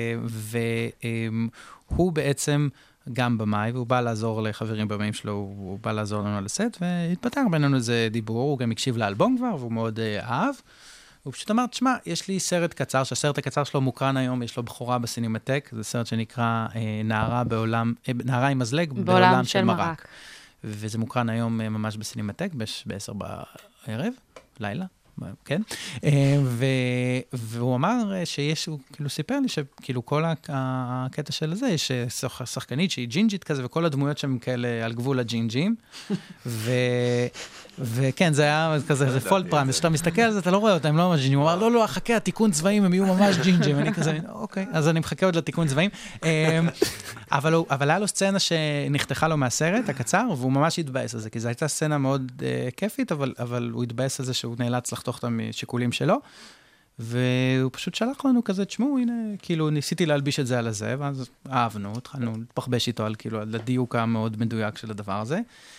והוא בעצם גם במאי, והוא בא לעזור לחברים במאים שלו, הוא בא לעזור לנו על הסט, והתפתח בינינו איזה דיבור, הוא גם הקשיב לאלבום כבר, והוא מאוד אהב. הוא פשוט אמר, תשמע, יש לי סרט קצר, שהסרט הקצר שלו מוקרן היום, יש לו בחורה בסינמטק, זה סרט שנקרא נערה בעולם, נערה עם מזלג, בעולם של מרק. וזה מוקרן היום ממש בסינמטק, ב-עשר בערב, לילה, כן? והוא אמר שיש, הוא כאילו סיפר לי שכאילו כל הקטע של זה, יש שחקנית שהיא ג'ינג'ית כזה, וכל הדמויות שם כאלה על גבול הג'ינג'ים, וכן, זה היה כזה, זה פולד פריימס, כשאתה מסתכל על זה, אתה לא רואה אותם, הם לא ממש ג'ינג'ים, הוא אמר, לא, לא, חכה, התיקון צבעים, הם יהיו ממש ג'ינג'ים, אני כזה, אוקיי, אז אני מחכה עוד לתיקון צבעים, אבל היה לו סצנה שנחתכה לו מהסרט, הקצר, והוא ממש התבאס על זה, כי זו הייתה סצנה מאוד כיפית, אבל הוא התבאס על זה שהוא נאלץ לחתוך אותם משיקולים שלו, והוא פשוט שלח לנו כזה, תשמעו, הנה, כאילו, ניסיתי להלביש את זה על הזה, ואז אהבנו, התחלנו לפחבש איתו על, כאילו, על הדיוק המאוד מדויק של הדבר הזה.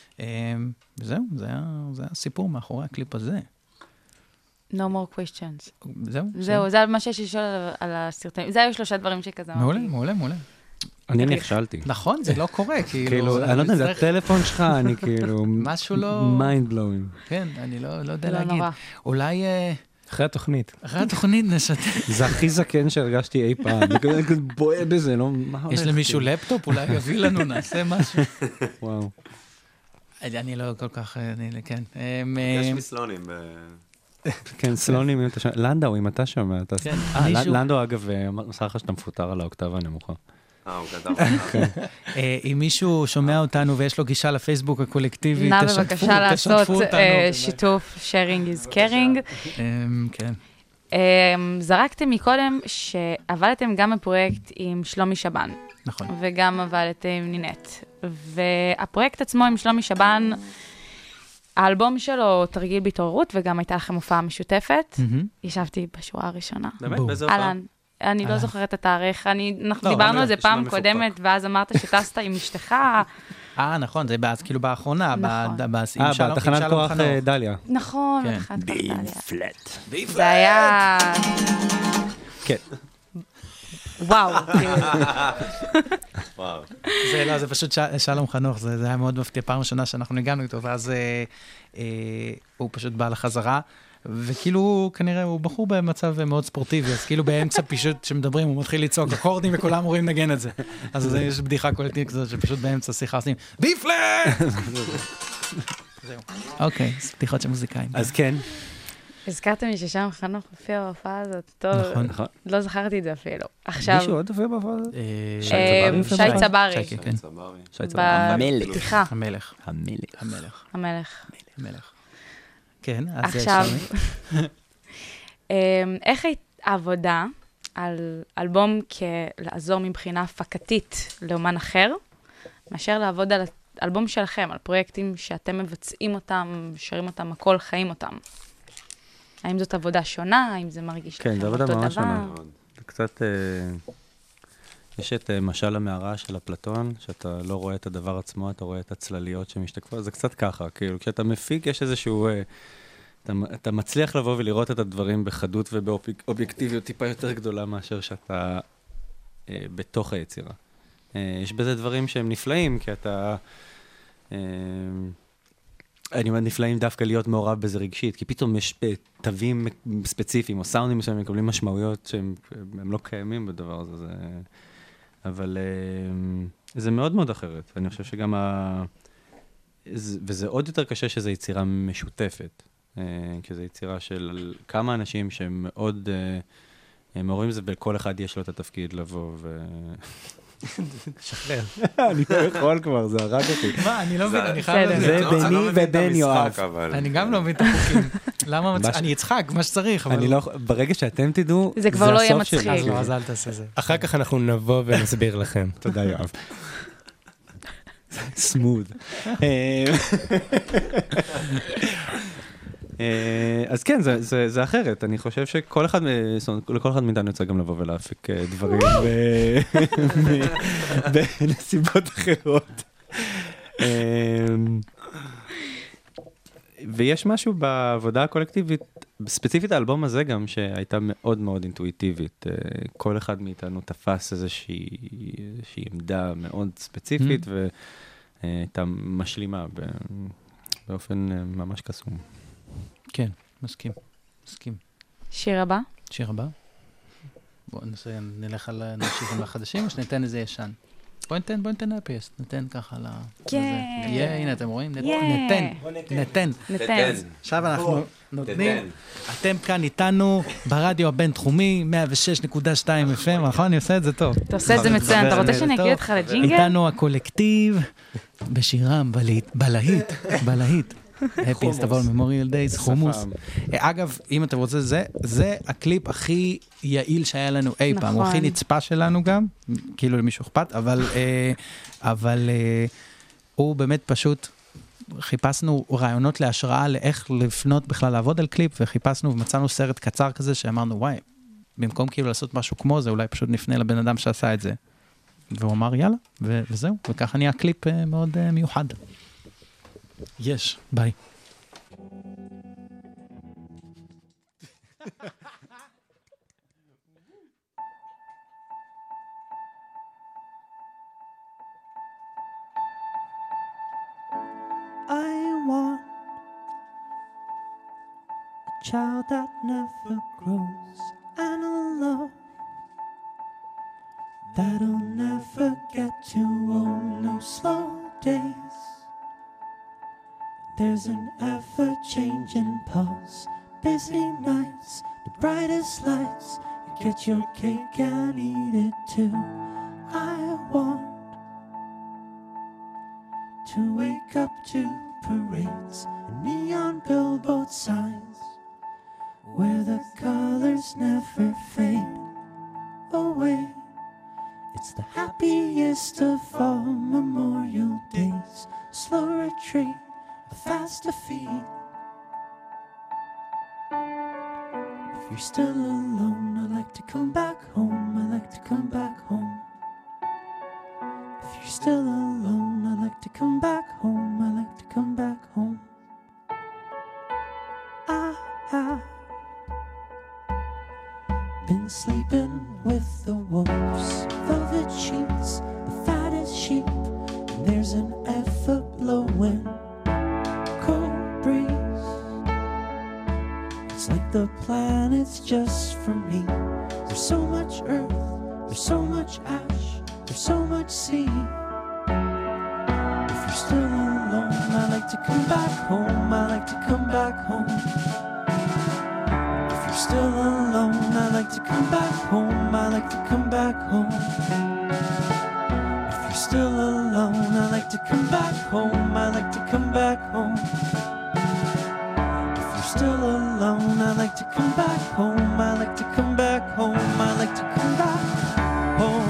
וזהו, זה היה, זה היה סיפור מאחורי הקליפ הזה. No more questions. זהו. זהו, זה מה שיש לשאול על הסרטונים. זה היו שלושה דברים שכזה. מעולה, מעולה, מעולה. אני נכשלתי. נכון, זה לא קורה, כאילו, אני לא יודע, זה הטלפון שלך, אני כאילו... משהו לא... mind blowing. כן, אני לא יודע להגיד. אולי... אחרי התוכנית. אחרי התוכנית נשתף. זה הכי זקן שהרגשתי אי פעם. אני בואה בזה, לא... יש למישהו לפטופ? אולי יביא לנו, נעשה משהו. וואו. אני לא כל כך... כן. יש מסלונים ב... כן, סלונים, אם אתה שומע. לנדאו, אם אתה שומע. לנדאו, אגב, עושה לך שאתה מפוטר על האוקטבה הנמוכה. אה, הוא כתב אותך. אם מישהו שומע אותנו ויש לו גישה לפייסבוק הקולקטיבי, נא תשתפו, בבקשה לעשות תשתפו אותנו. שיתוף, sharing is caring. כן. זרקתם מקודם שעבדתם גם בפרויקט עם שלומי שבן. נכון. וגם עבדתם עם נינט. והפרויקט עצמו עם שלומי שבן, האלבום שלו תרגיל בהתעוררות, וגם הייתה לכם הופעה משותפת. ישבתי בשורה הראשונה. באמת? באיזה הופעה? אלן. אני לא זוכרת את התאריך, אנחנו דיברנו על זה פעם קודמת, ואז אמרת שטסת עם אשתך. אה, נכון, זה כאילו באחרונה, אה, בתחנת כוח דליה. נכון, בתחנת כוח דליה. פלט. זה היה... כן. וואו. וואו. זה לא, זה פשוט שלום חנוך, זה היה מאוד מפתיע, פעם ראשונה שאנחנו ניגענו איתו, ואז הוא פשוט בא לחזרה, וכאילו, כנראה, הוא בחור במצב מאוד ספורטיבי, אז כאילו באמצע פשוט שמדברים, הוא מתחיל לצעוק אקורדים, וכולם רואים נגן את זה. אז יש בדיחה קולקטיבית כזאת, שפשוט באמצע שיחה עושים, ביפלט! זהו. אוקיי, בדיחות של מוזיקאים. אז כן. הזכרתם לי ששם חנוך הופיע בהופעה הזאת, טוב, נכון. לא זכרתי את זה אפילו. עכשיו... מישהו עוד הופיע בהופעה הזאת? שי צברי. שי, כן. שי צברי. המלך. בפתיחה. המלך. המלך. המלך. המלך. המלך. כן, אז עכשיו, איך העבודה על אלבום כלעזור מבחינה הפקתית לאומן אחר, מאשר לעבוד על אלבום שלכם, על פרויקטים שאתם מבצעים אותם, שרים אותם, הכל חיים אותם? האם זאת עבודה שונה? האם זה מרגיש לכם אותו דבר? כן, זו עבודה ממש שונה. זה קצת... יש את משל המערה של אפלטון, שאתה לא רואה את הדבר עצמו, אתה רואה את הצלליות שמשתקפות, זה קצת ככה, כאילו, כשאתה מפיק, יש איזשהו, אתה, אתה מצליח לבוא ולראות את הדברים בחדות ובאובייקטיביות טיפה יותר גדולה מאשר שאתה אה, בתוך היצירה. אה, יש בזה דברים שהם נפלאים, כי אתה, אה, אני אומר נפלאים דווקא להיות מעורב בזה רגשית, כי פתאום יש תווים ספציפיים או סאונדים שהם מקבלים משמעויות שהם הם לא קיימים בדבר הזה, זה... אבל uh, זה מאוד מאוד אחרת. אני חושב שגם ה... וזה עוד יותר קשה שזו יצירה משותפת. Uh, כי זו יצירה של כמה אנשים שהם מאוד... Uh, מעורבים זה, בכל אחד יש לו את התפקיד לבוא ו... שחרר. אני לא יכול כבר, זה הרג אותי. מה, אני לא מבין, אני חייב להבין. זה ביני ובין יואב. אני גם לא מבין את החוקים. למה מצחיק? אני אצחק, מה שצריך. ברגע שאתם תדעו, זה כבר לא יהיה מצחיק. אז לא, אז אל תעשה זה. אחר כך אנחנו נבוא ונסביר לכם. תודה, יואב. סמוד. אז כן, זה אחרת. אני חושב שכל אחד, לכל אחד מאיתנו יוצא גם לבוא ולהפיק דברים בנסיבות אחרות. ויש משהו בעבודה הקולקטיבית, ספציפית האלבום הזה גם, שהייתה מאוד מאוד אינטואיטיבית. כל אחד מאיתנו תפס איזושהי עמדה מאוד ספציפית, והייתה משלימה באופן ממש קסום. כן, מסכים, מסכים. שיר הבא? שיר הבא? בואו נלך על נמשיך עם החדשים, או שניתן איזה ישן? בואי ניתן, בואי ניתן אפייס, ניתן ככה ל... כן. יהיה, הנה אתם רואים? נת- כן. ניתן, ניתן. ניתן. עכשיו אנחנו נותנים, אתם כאן איתנו ברדיו הבינתחומי, מאה ושש נקודה שתיים אף אם, נכון? אני עושה את זה טוב. אתה עושה את זה מצוין, אתה רוצה שאני אגיד אותך לג'ינגל? איתנו הקולקטיב, בשירם, בלהיט, בלהיט, בלהיט. Happy Istanbul Memorial Days, חומוס. אגב, אם אתם רוצים, זה, זה הקליפ הכי יעיל שהיה לנו אי פעם. הוא הכי נצפה שלנו גם, כאילו למישהו אכפת, אבל, אבל הוא באמת פשוט, חיפשנו רעיונות להשראה לאיך לפנות בכלל לעבוד על קליפ, וחיפשנו ומצאנו סרט קצר כזה שאמרנו, וואי, במקום כאילו לעשות משהו כמו זה, אולי פשוט נפנה לבן אדם שעשה את זה. והוא אמר, יאללה, ו- וזהו. וככה נהיה קליפ מאוד מיוחד. יש, ביי. I want a child that never grows and a love that'll never get too old. No slow days. There's an ever-changing pulse. Busy nights, the brightest lights. You get your cake and eat it too. I want to wake up to parades and neon billboard signs where the colors never fade away. It's the happiest of all Memorial Days. Slow retreat, a faster feet. If you're still alone, I like to come back home. I like to come back home. If you're still alone, I like to come back home. I like to come back home. I have been sleeping with the wolves, velvet sheets, the fattest sheep. And there's an ever-blowing cold breeze. It's like the planet's just for me. There's so much earth, there's so much ash, there's so much sea. If you're still alone, I like to come back home. I like to come back home. If you're still alone, I like to come back home. I like to come back home. If you're still alone, I like to come back home. I like to come back home. If you're still alone, I like to come back home. I like to come back home. I like to come back home.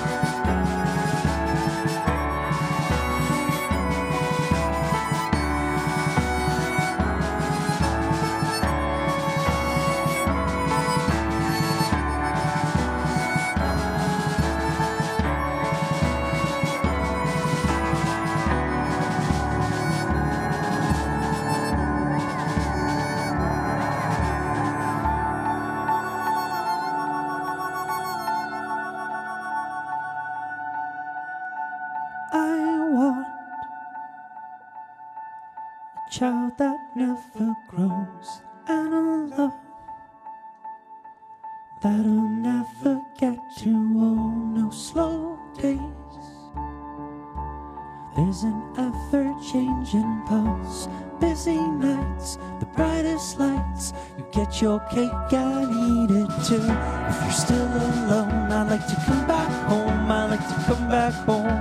Child that never grows and a love that'll never get too old. No slow days. There's an ever-changing pulse. Busy nights, the brightest lights. You get your cake and eat it too. If you're still alone, I like to come back home. I like to come back home.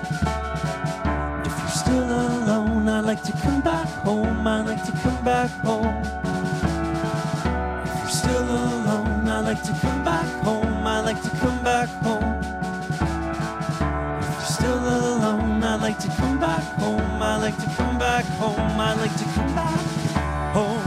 If you're still alone, I like to come back home. I like to come back home. If you're still alone, I like to come back home. I like to come back home. If you're still alone, I like to come back home. I like to come back home. I like to come back home.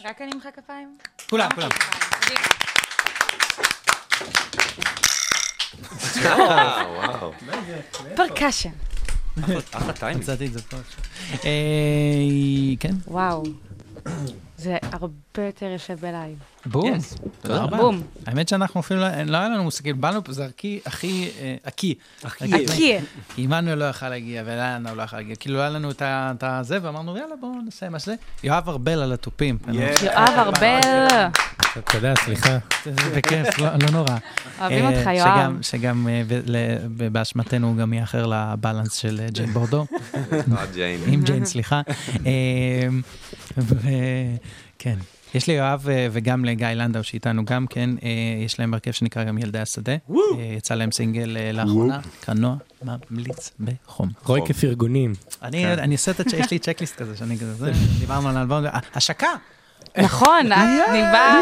רק אני אמחא כפיים? כולם, כולם. וואו. פרקשן. אחלה טיימינג. מצאתי את זה פה. אה, כן. וואו. זה הרבה יותר יפה בלייב. בום. תודה רבה. בום. האמת שאנחנו אפילו, לא היה לנו מושגים, באנו פה, זה הכי, הכי, הכי. הכי. כי עמנו לא יכל להגיע, ולנו לא יכל להגיע. כאילו היה לנו את הזה, ואמרנו, יאללה, בואו נעשה מה שזה. יואב ארבל על התופים. יואב ארבל. תודה, סליחה. זה בכיף, לא נורא. אוהבים אותך, יואב. שגם באשמתנו הוא גם יאחר לבלנס של ג'יין בורדו. ג'יין. עם ג'יין, סליחה. כן. יש לי יואב וגם לגיא לנדאו שאיתנו גם כן, יש להם הרכב שנקרא גם ילדי השדה. יצא להם סינגל לאחרונה, קרנוע, ממליץ בחום. רוי כפרגונים. אני עושה את, יש לי צ'קליסט כזה, שאני כזה, דיברנו על אלבום, השקה! נכון, אני באה.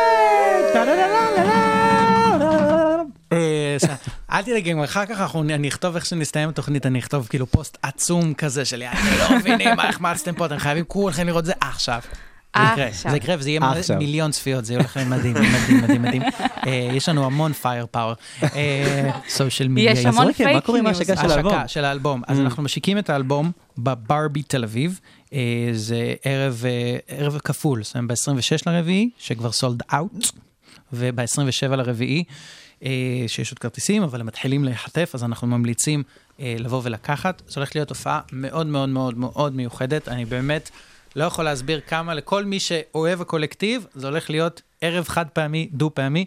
אל תדאגים, אחר כך אני אכתוב איך שנסתיים התוכנית, אני אכתוב כאילו פוסט עצום כזה שלי, אני לא מבינים מה החמצתם פה, אתם חייבים כולכם לראות זה עכשיו. זה יקרה, וזה יהיה מיליון צפיות, זה הולך מדהים, מדהים, מדהים, מדהים. יש לנו המון פייר פאוור, סושיאל מדיה. יש המון פייק ניוז. מה קורה עם ההשקה של האלבום? ההשקה של האלבום. אז אנחנו משיקים את האלבום בברבי תל אביב, זה ערב כפול, זאת אומרת ב-עשרים ושש לרביעי, שכבר סולד אאוט, וב-עשרים ושבע לרביעי, שיש עוד כרטיסים, אבל הם מתחילים להיחטף, אז אנחנו ממליצים לבוא ולקחת. זו הולכת להיות הופעה מאוד מאוד מאוד מאוד מיוחדת. אני באמת לא יכול להסביר כמה לכל מי שאוהב הקולקטיב, זה הולך להיות ערב חד פעמי, דו פעמי,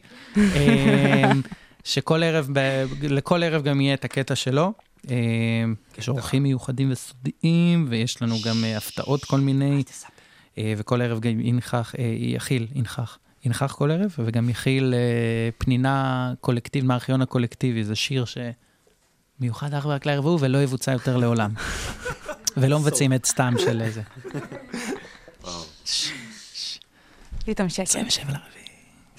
שכל ערב, לכל ערב גם יהיה את הקטע שלו. יש אורחים מיוחדים וסודיים, ויש לנו גם הפתעות כל מיני, וכל ערב גם ינכח, יכיל, ינכח. ינכח כל ערב, וגם יכיל פנינה קולקטיב, מהארכיון הקולקטיבי, זה שיר שמיוחד אך ורק לערב הוא, ולא יבוצע יותר לעולם. ולא מבצעים את סתם של איזה. פתאום שקט. עשרים ושבע לרביעי.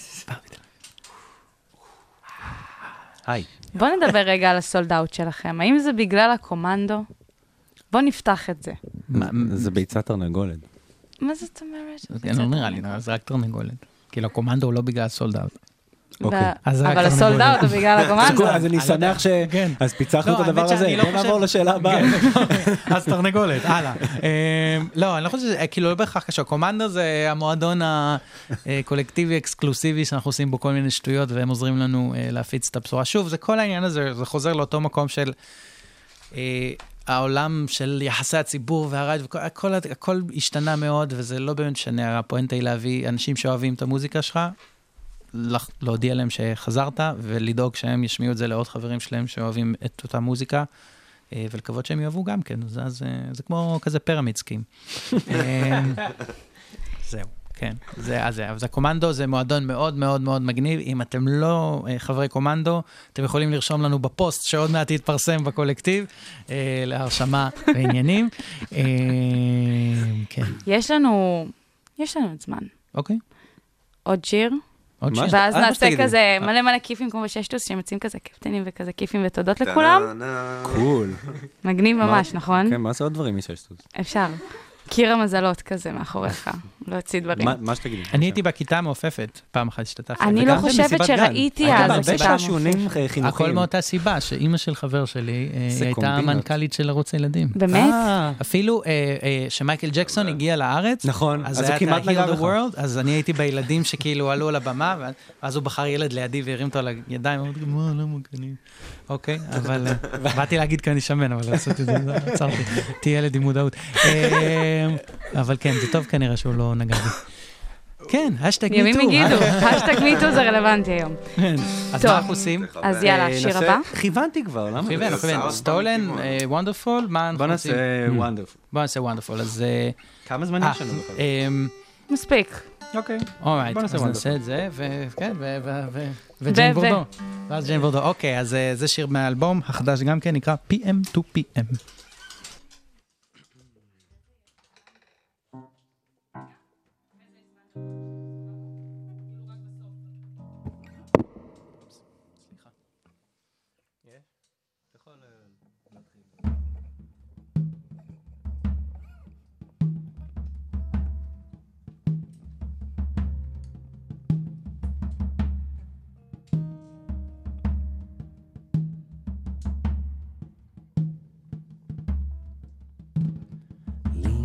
היי. בואו נדבר רגע על הסולד אאוט שלכם. האם זה בגלל הקומנדו? בואו נפתח את זה. זה ביצת תרנגולת. מה זאת אומרת? לא נראה לי, זה רק תרנגולת. כאילו הקומנדו הוא לא בגלל הסולד אאוט. אבל הסולד אאוט הוא בגלל הקומנדו. אז אני שמח ש... אז פיצחנו את הדבר הזה. בוא נעבור לשאלה הבאה. אז תרנגולת, הלאה. לא, אני לא חושב שזה, כאילו לא בהכרח קשור. קומנדו זה המועדון הקולקטיבי אקסקלוסיבי שאנחנו עושים בו כל מיני שטויות, והם עוזרים לנו להפיץ את הבשורה. שוב, זה כל העניין הזה, זה חוזר לאותו מקום של העולם של יחסי הציבור והרדיו, הכל, הכל השתנה מאוד, וזה לא באמת שנה, הפואנטה היא להביא אנשים שאוהבים את המוזיקה שלך, להודיע להם שחזרת, ולדאוג שהם ישמיעו את זה לעוד חברים שלהם שאוהבים את אותה מוזיקה, ולקוות שהם יאהבו גם כן. זה, זה, זה כמו כזה פירמיד סקים. זהו, כן. זה, אז, אז הקומנדו זה מועדון מאוד מאוד מאוד מגניב. אם אתם לא חברי קומנדו, אתם יכולים לרשום לנו בפוסט שעוד מעט יתפרסם בקולקטיב, להרשמה ועניינים. כן. יש לנו, יש לנו את זמן. אוקיי. עוד שיר. ואז נעשה כזה מלא מלא כיפים כמו בששטוס, שמציעים כזה קפטנים וכזה כיפים ותודות לכולם. קול. מגניב ממש, נכון? כן, מה עושה עוד דברים מששטוס? אפשר. קיר המזלות כזה מאחוריך, לא הוציא דברים. מה שתגידי? אני הייתי בכיתה המעופפת, פעם אחת השתתפתי. אני לא חושבת שראיתי אז הכיתה המעופפת. הכל מאותה סיבה, שאימא של חבר שלי הייתה המנכ"לית של ערוץ הילדים. באמת? אפילו שמייקל ג'קסון הגיע לארץ, נכון, אז זה היה את ה-Heal the World, אז אני הייתי בילדים שכאילו עלו על הבמה, ואז הוא בחר ילד לידי והרים אותו על הידיים, אמרתי, מה, לא מוגנים. אוקיי, אבל באתי להגיד כי אני שמן, אבל לעשות את זה, עצרתי, תהיה ילד עם מודעות. אבל כן, זה טוב כנראה שהוא לא נגע בי. כן, השטג מיטו. ימים הגידו, השטג מיטו זה רלוונטי היום. אז מה אנחנו עושים? אז יאללה, שיר הבא. כיוונתי כבר, למה? כיוון, כיוון. סטולן, וונדרפול, מה אנחנו עושים? בוא נעשה וונדרפול. בוא נעשה וונדרפול, אז... כמה זמן יש לנו בכלל? מספיק. אוקיי. אורייט, אז נעשה את זה, וכן, וג'יין בורדו. ואז ג'יין בורדו, אוקיי, אז זה שיר מהאלבום, החדש גם כן, נקרא פי אם טו פי אם.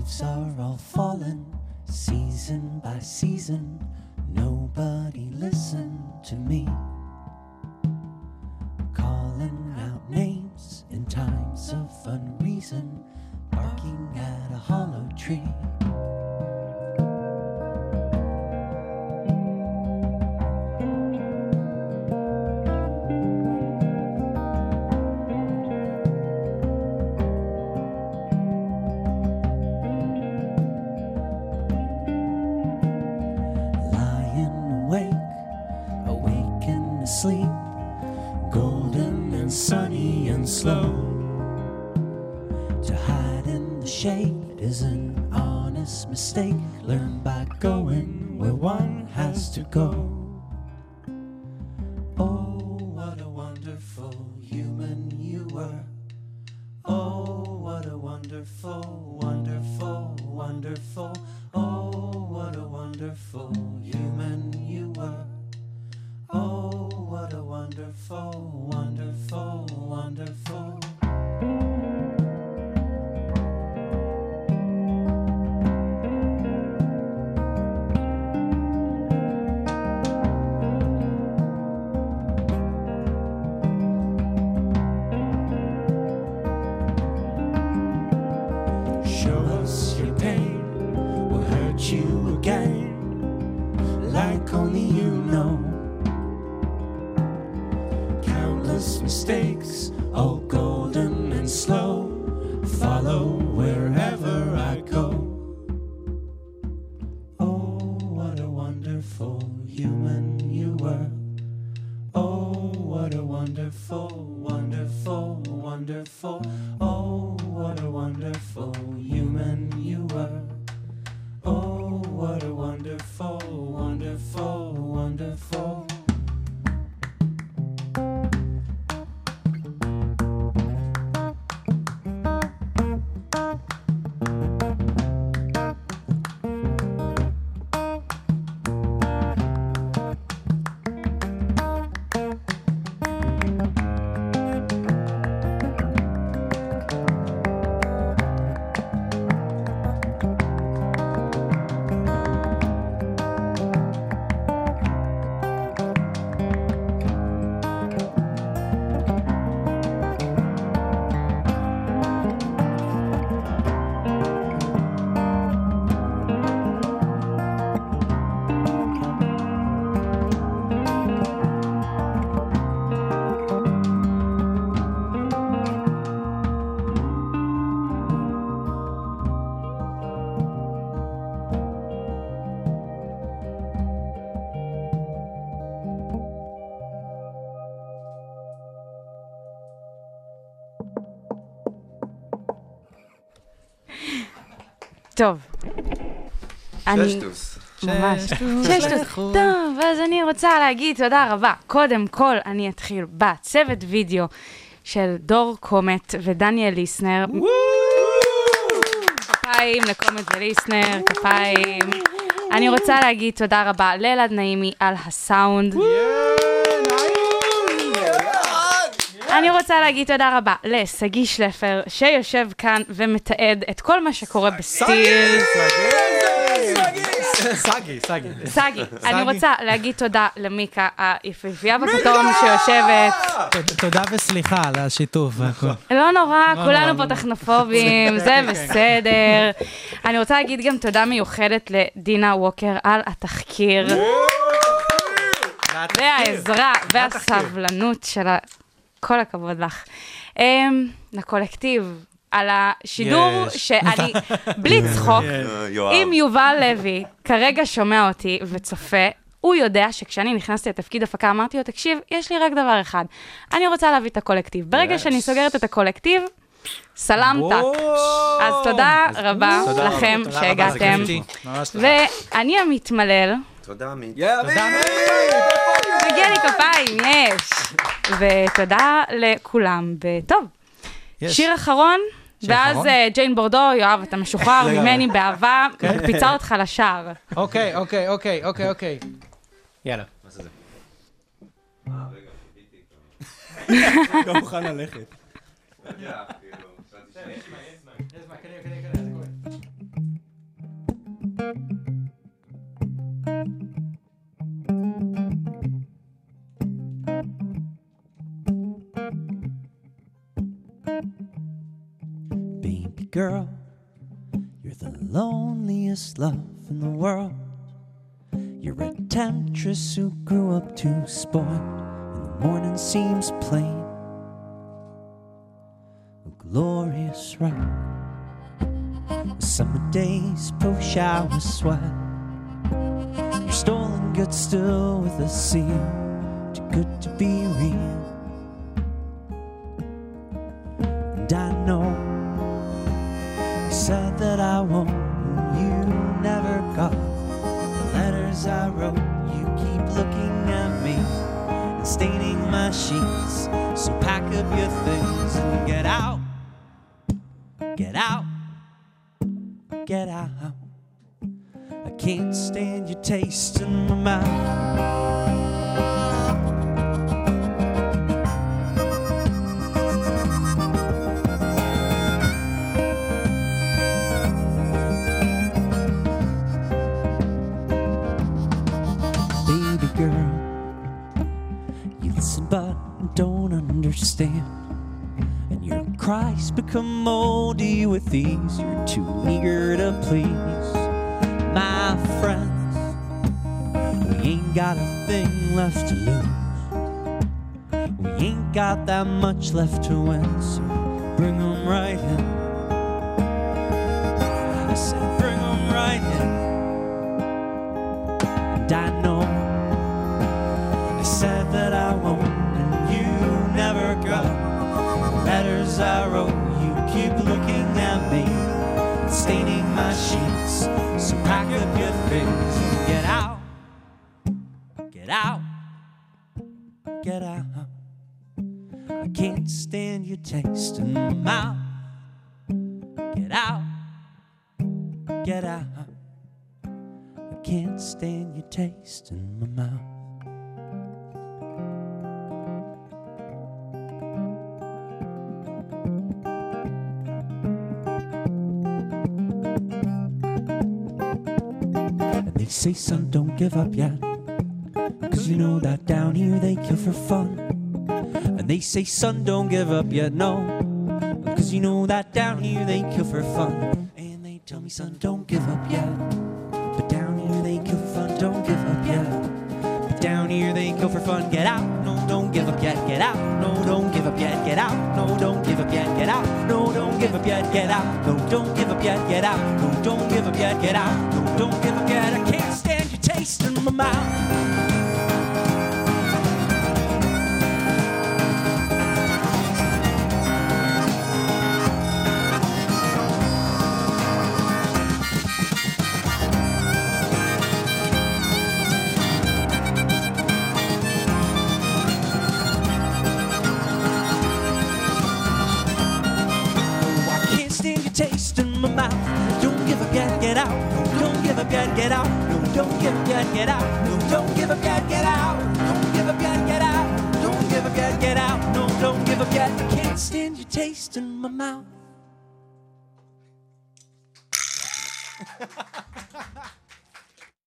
leaves are all fallen, season by season. Nobody listened to me, calling out names in times of unreason, barking at a hollow tree. Sleep, golden and sunny and slow. To hide in the shade is an honest mistake, learned by going where one has to go. Oh, what a wonderful human you were. Oh, what a wonderful, wonderful, wonderful. Oh, what a wonderful human you were. Oh, what a wonderful, wonderful, wonderful. Show us your pain, we'll hurt you again, like only you know. Mistakes, all golden and slow, follow wherever I go. Oh, what a wonderful human you were. Oh, what a wonderful, wonderful, wonderful. Oh, what a wonderful human you were. Oh, what a wonderful, wonderful, wonderful. טוב. ששטוס. ממש. ששטוס. טוב, אז אני רוצה להגיד תודה רבה. קודם כל, אני אתחיל בצוות וידאו של דור קומט ודניאל ליסנר. כפיים לקומט וליסנר, כפיים. אני רוצה להגיד תודה רבה לאלעד נעימי על הסאונד. אני רוצה להגיד תודה רבה לסגי שלפר, שיושב כאן ומתעד את כל מה שקורה בסטילס. סגי, סגי. סגי. אני רוצה להגיד תודה למיקה, היפהפייה בכתום שיושבת. תודה וסליחה על השיתוף. לא נורא, כולנו פה טכנופובים, זה בסדר. אני רוצה להגיד גם תודה מיוחדת לדינה ווקר על התחקיר. והעזרה והסבלנות שלה. כל הכבוד לך. לקולקטיב, על השידור שאני, בלי צחוק, אם יובל לוי כרגע שומע אותי וצופה, הוא יודע שכשאני נכנסתי לתפקיד הפקה, אמרתי לו, תקשיב, יש לי רק דבר אחד. אני רוצה להביא את הקולקטיב. ברגע שאני סוגרת את הקולקטיב, סלם טק. אז תודה רבה לכם שהגעתם. ואני המתמלל. תודה עמית. מגיע לי כפיים, יש. ותודה לכולם. וטוב, שיר אחרון, ואז ג'יין בורדו, יואב, אתה משוחרר ממני באהבה, מקפיצה אותך לשער. אוקיי, אוקיי, אוקיי, אוקיי, אוקיי. יאללה. מה זה זה? אה, רגע, חיכיתי. לא מוכן ללכת. רגע, כאילו, חשבתי ש... יש מה, יש מה, יש מה, כנראה, כנראה, כנראה, זה קורה. You're the loneliest love in the world. You're a temptress who grew up too spoiled, and the morning seems plain, a glorious ride. The summer days, post-shower sweat. Your stolen goods still with a seal, too good to be real. And I know you said that I won't, and you never got the letters I wrote. You keep looking at me and staining my sheets. So pack up your things and get out, get out, get out. I can't stand your taste in my mouth. But don't understand, and your cries become moldy with ease. You're too eager to please, my friends. We ain't got a thing left to lose. We ain't got that much left to win, so bring 'em right in. I said bring 'em right in. And I know I said that I won't, never got letters I wrote. You keep looking at me and staining my sheets. So pack up your things and get out, get out, get out. I can't stand your taste in my mouth. Get out, get out. I can't stand your taste in my mouth. They say, son, don't give up yet, 'cause you know that down here they kill for fun. And they say, son, don't give up yet, no, 'cause you know that down here they kill for fun. And they tell me, son, don't give up yet, but down here they kill for fun. Don't give up yet, but down here they kill for fun. Get out, no, don't give up yet, get out, no, don't give up yet, get out, no, don't give up yet, get out, no, don't give up yet, get out, no, don't give up yet, get out, no, don't give up yet, get out, no, don't give up yet. I can't stand your taste in my mouth. Taste in my mouth. Don't give up yet, get out. No, don't give up yet, get out. No, don't give up yet, get out. No, don't give up yet, get out. Don't give up yet, get out. Don't give up yet, get out. No, don't give up yet. I can't stand your taste in my mouth.